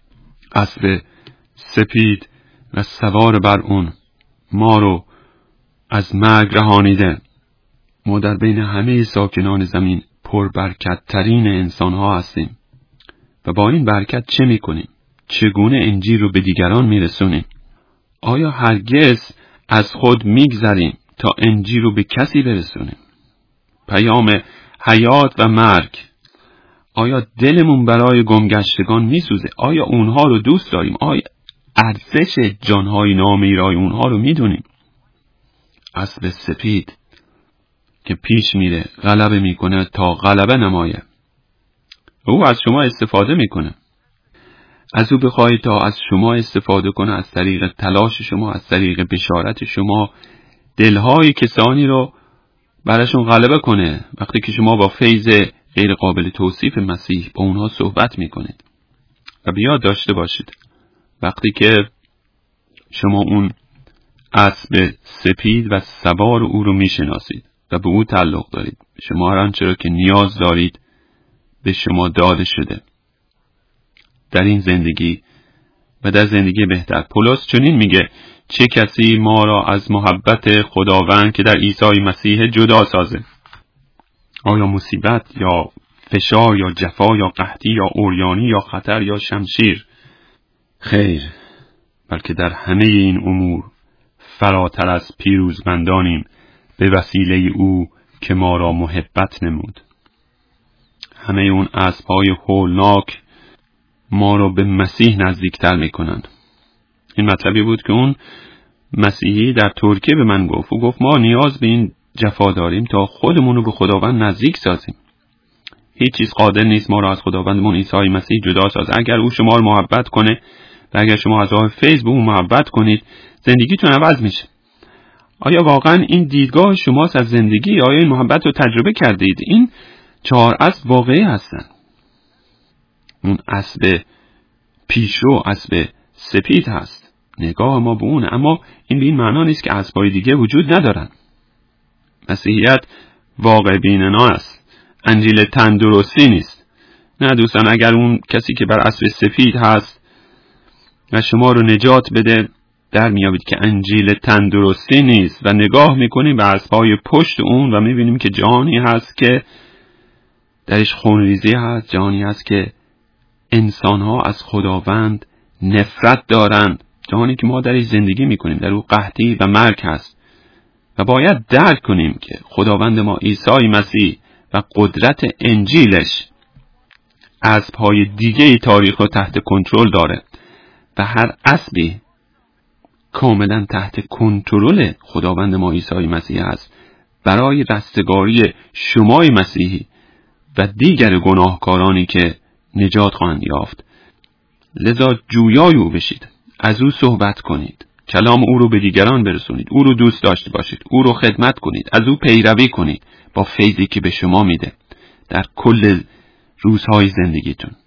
اسب سپید و سوار بر اون ما رو از مرگ رهانیده. ما در بین همه ساکنان زمین پربرکت ترین انسان ها هستیم و با این برکت چه میکنیم؟ چگونه انجیل رو به دیگران میرسونیم؟ آیا هرگز از خود میگذریم تا انجیل رو به کسی برسونیم؟ پیام حیات و مرگ. آیا دلمون برای گمگشتگان میسوزه؟ آیا اونها رو دوست داریم؟ آیا ارزش جانهای نامیرای اونها رو میدونیم؟ اسب سپید که پیش میره غلبه میکنه تا غلبه نمایه. او از شما استفاده میکنه. از او بخواهید تا از شما استفاده کنه، از طریق تلاش شما، از طریق بشارت شما دلهای کسانی رو براشون غلبه کنه. وقتی که شما با فیض غیر قابل توصیف مسیح با اونها صحبت میکنید. و بیاد داشته باشید وقتی که شما اون اسب سپید و سوار او رو میشناسید و به او تعلق دارید، شما هر آنچه را که نیاز دارید به شما داده شده در این زندگی و در زندگی بهتر. پولس چنین میگه چه کسی ما را از محبت خداوند که در عیسی مسیح جدا سازه؟ آیا مصیبت یا فشار یا جفا یا قحطی یا عریانی یا خطر یا شمشیر؟ خیر، بلکه در همه این امور فراتر از پیروزمندانیم به وسیله او که ما را محبت نمود. همه اون اسب‌های هولناک ما را به مسیح نزدیکتر میکنند. این مطلبی بود که اون مسیحی در ترکیه به من گفت. او گفت ما نیاز به این جفا داریم تا خودمون رو به خداوند نزدیک سازیم. هیچ چیز قادر نیست ما را از خداوندمون عیسی مسیح جدا سازه. اگر او شما رو محبت کنه و اگر شما از راه فیض به او محبت کنید، زندگیتون عوض میشه. آیا واقعا این دیدگاه شماست از زندگی؟ آیا این محبت رو تجربه کردید؟ این 4 اسب واقعی هستن. اون اسب پیشرو اسب سپید هست، نگاه ما به اونه، اما این به این معنا نیست که اسبای دیگه وجود ندارن. مسیحیت واقع بینانه است، انجیل تندرستی نیست. نه دوستان، اگر اون کسی که بر اسب سفید هست و شما رو نجات بده، در میابید که انجیل تندرستی نیست و نگاه میکنیم به اسبای پشت اون و میبینیم که جهانی هست که درش خونریزی هست، جهانی هست که انسانها از خداوند نفرت دارند، جهانی که ما درش زندگی میکنیم، در او قحطی و مرگ هست و باید درک کنیم که خداوند ما عیسی مسیح و قدرت انجیلش اسبهای دیگه تاریخ رو تحت کنترل داره و هر اسبی کاملا تحت کنترل خداوند ما عیسی مسیح است برای رستگاری شمای مسیحی و دیگر گناهکارانی که نجات خواهند یافت. لذا جویای او بشید، از او صحبت کنید، کلام او رو به دیگران برسونید، او رو دوست داشته باشید، او رو خدمت کنید، از او پیروی کنید با فیضی که به شما میده در کل روزهای زندگیتون.